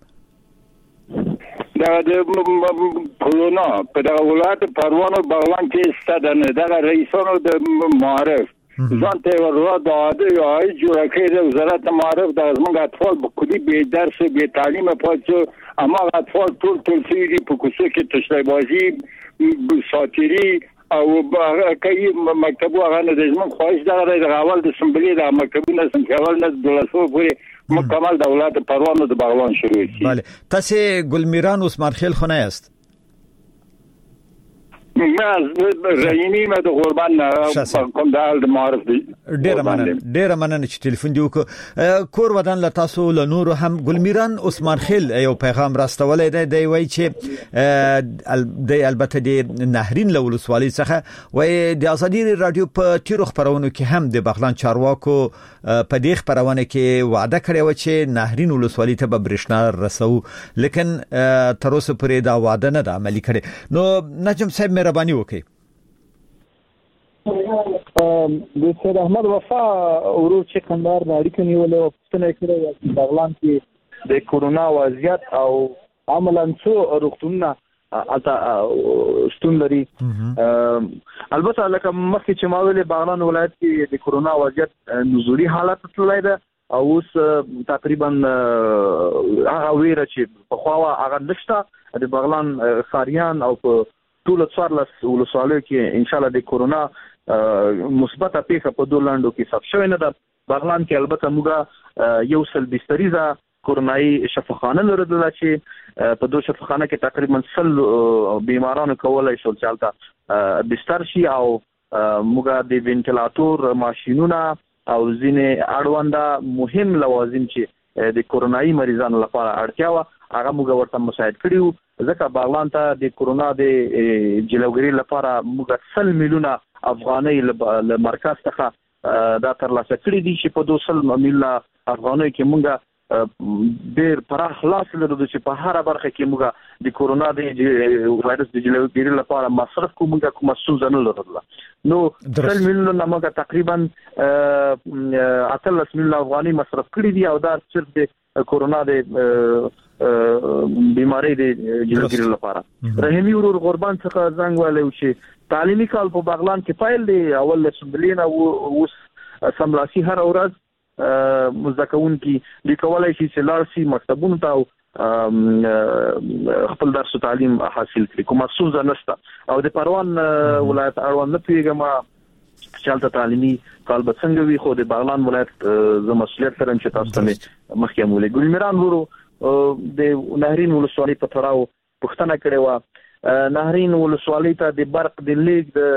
Speaker 18: دا د کورونا په دغه ولایت پروانو بغلان کې ستدنه دغه رئیسانو د معارف ځان ته ورو د عادي او جوړ کړي وزارت معارف د زموږ اطفال په کلی به درس به تعلیم پاتې اما اطفال ټول ټول سړي په کوڅه کې تشریبازي ساتيري او کوي مکتبو هغه د زموږ خواهش دا د اول د سمبلي د مکتبونو سم کول نه د لاسو پورې مکمل دولت پروانو د بغلان شروع شي
Speaker 2: بله تاسو ګلمیران عثمان خیل خونه است
Speaker 18: ما رئیمی ما د قربان کوم د معارف دی
Speaker 2: ډیر مننه ډیر مننه چې ټلیفون دی وکړ کور ودان له تاسو له نور هم ګلمیران عثمان خیل یو پیغام راستولې دی دی وای چې د البته د نهرین له ولسوالۍ څخه وای د ازادي رادیو په تیرو خبرونو کې هم د بغلان چارواکو په دې خبرونه کې وعده کړې و چې نهرین ولسوالۍ ته به برښنا رسو لیکن تر اوسه پرې دا وعده نه ده عملي کړې نو نجم صاحب مهرباني وکړئ
Speaker 16: د سید احمد وفا ورور چې کندهار د اړیکو نیولې او پښتنه کړې چې بغلان کې د کورونا وضعیت او عملاً څو روغتونونه البته ستون لري البته لکه مخکې چې ما ویلې بغلان ولایت کې د کورونا وضعیت نزولي حالت تللی ده او اوس تقریبا هغه ویره چې په خوا هغه نشته د بغلان خاریان او په ټول څوارلس ولسوالۍ کې ان شاء الله د کورونا مثبت پیښه په دوه لاندو کې ثبت شوې نه ده بغلان کې البته موږ یو سل بستریزه کورونایي شفاخانه لرله چې
Speaker 8: په دوه شفاخانه کې تقریبا سل بیمارانو کولای شو چې البته بستر شي او موږ د وینټیلاتور ماشينونه او ځینې اړونده مهم لوازم چې د کورونایي مریضانو لپاره اړتیا و هغه موږ ورته مساعد کړیو ځکه بغلان ته د کورونا د جلوګری لپاره موږ سل میلیونه افغانۍ له مرکز څخه دا ترلاسه کړی دي چې په دوه سل میلیونه افغانۍ کې موږ ډېر پراخ لاس لرو چې په هر برخه کې موږ د کورونا د وایرس د جلوګری لپاره مصرف کوو موږ کوم مسول نه لرو نو سل میلیونه موږ تقریبا اتلس میلیونه افغانۍ مصرف کړی دي او دا صرف د کورونا د بیماری د جلوګری لپاره رحیمی ورور قربان څخه زنګ والو چې تعلیمي کال په بغلان کې پایل دی اول لسبلینا او سملاسي هر ورځ مزدکون کې لیکولای شي چې لارسي مکتبونو ته خپل درس او تعلیم حاصل کړي کومه څه نشته او د پروان ولایت اړوند نه پیګما چالت تعلیمي کال به څنګه وي خو د بغلان ولایت ز مسؤلیت سره چې تاسو ته مخکې مولې ګلمیران ورو د نهرین ولسوالۍ په تړاو پښتنه کړې و نهرین ولسوالۍ ته د برق د لیک د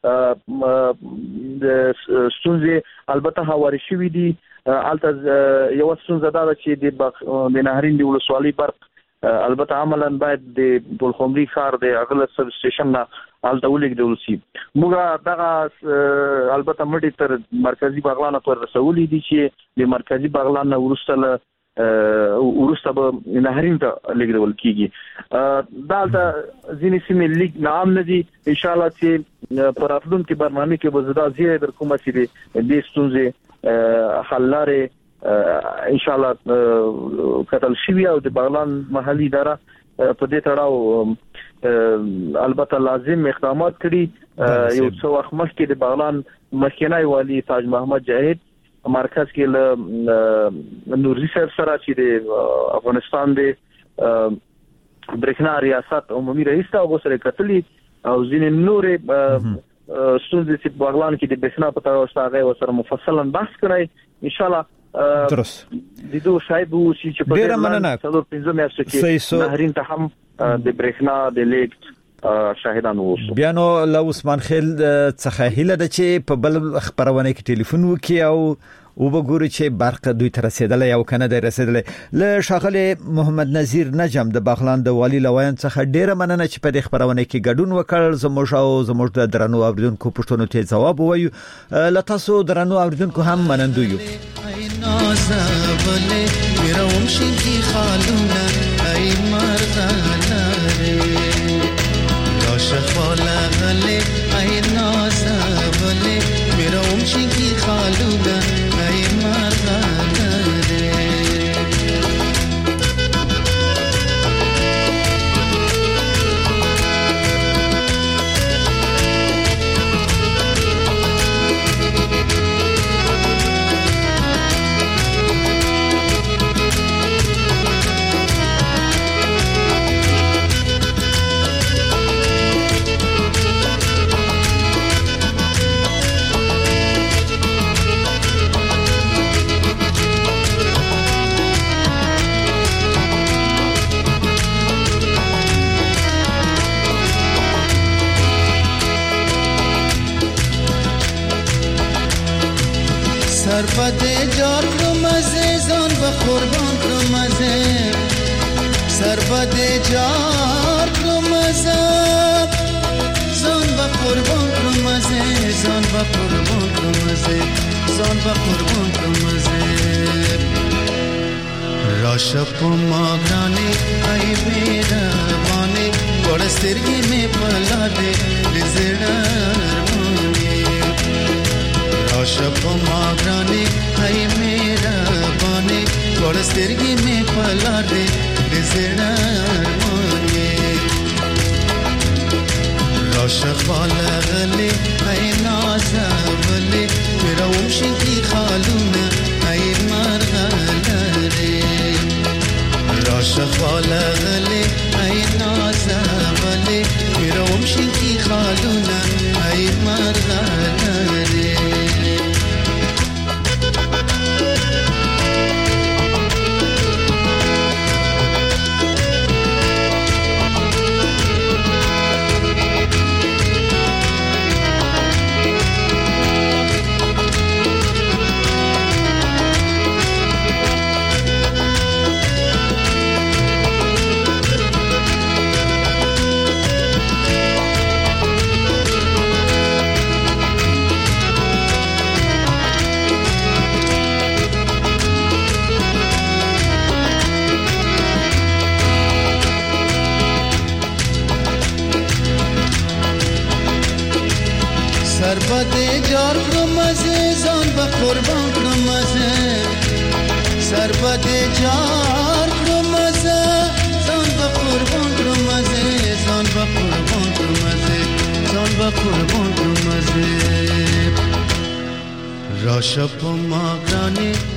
Speaker 8: د ستونزې البته هواري شوې دي الته یو ستونزه دا چې د د نهرین د ولسوالۍ برق البته عملاً باید د بولخمري ښار د اغله سب سټیشن نه الته ولیکدل شي موږ دغه البته مړي تر مرکزی بغلان ته رسولې دي چې د مرکزی بغلان نه ورسته ورسته به نهرین ته لیکدل کیږي دا د ځینې سیمې لیک نام نه دي ان شاء الله چې پر راتلونکي برنامه کې به زدا زیات در کومه چې د ستونزې حل لارې ان شاء الله کتل شي او د بغلان محلي اداره په دې تړاو البته لازم اقدامات کړي یو څو وخت مخکې د بغلان مخکنی والی تاج محمد جاهد مرکز کې له نورزي صاحب سره چې د افغانستان د برېښنا ریاست عمومي رئیس ته وګورئ کتلی او ځینې نورې ستونزې چې بغلان کې د برېښنا په تړاو سره سره مفصلا بحث کړی ان شاء الله
Speaker 2: درست
Speaker 8: د دوه شایبو چې په ډېر مننه څلور پنځه میاشتې کې نهرین ته هم د برېښنا د لیک شاهدان وو
Speaker 2: بیا نو له عثمان خیل څخه هیله ده چې په بل خبرونه کې ټلیفون وکي او وګوري چې برق دوی تر رسیدلې او کنه د رسیدلې له شاغله محمد نذیر نجم د بغلان د والی لویان څخه ډیره مننه چې په دې خبرونه کې ګډون وکړ زموږ او زموږ د درنو اوریدونکو پښتنو ته جواب وایو لته سو درنو اوریدونکو هم منندو یو نازبله میروم شي خالونه ای مرغانه شخاله غله ای نازبله میروم شي خالونه ای مرغانه
Speaker 19: سربده جار کرم عزیزان و قربان کرم عزیز سربده جار کرم عزیز زان و قربان کرم عزیز زان و قربان کرم عزیز زان و قربان کرم عزیز راشپ ماغرانی ای میربانی ورسترگی می پلا دے لزڑر شپ ماغرانی ای میرا بانی ورسترگی می پلا دے لزڑر مانی راشق والا غلی ای نازولی میرا ومشی کی خالونه ای مرغلری راشق والا غلی ای نازولی میرا ومشی کی خالونه ای مرغلری بده جار کرم عزیزان به قربان کرم عزیز سر بده جار کرم عزیزان به قربان کرم عزیزان به قربان کرم عزیزان به قربان کرم عزیز را شب ما گرانی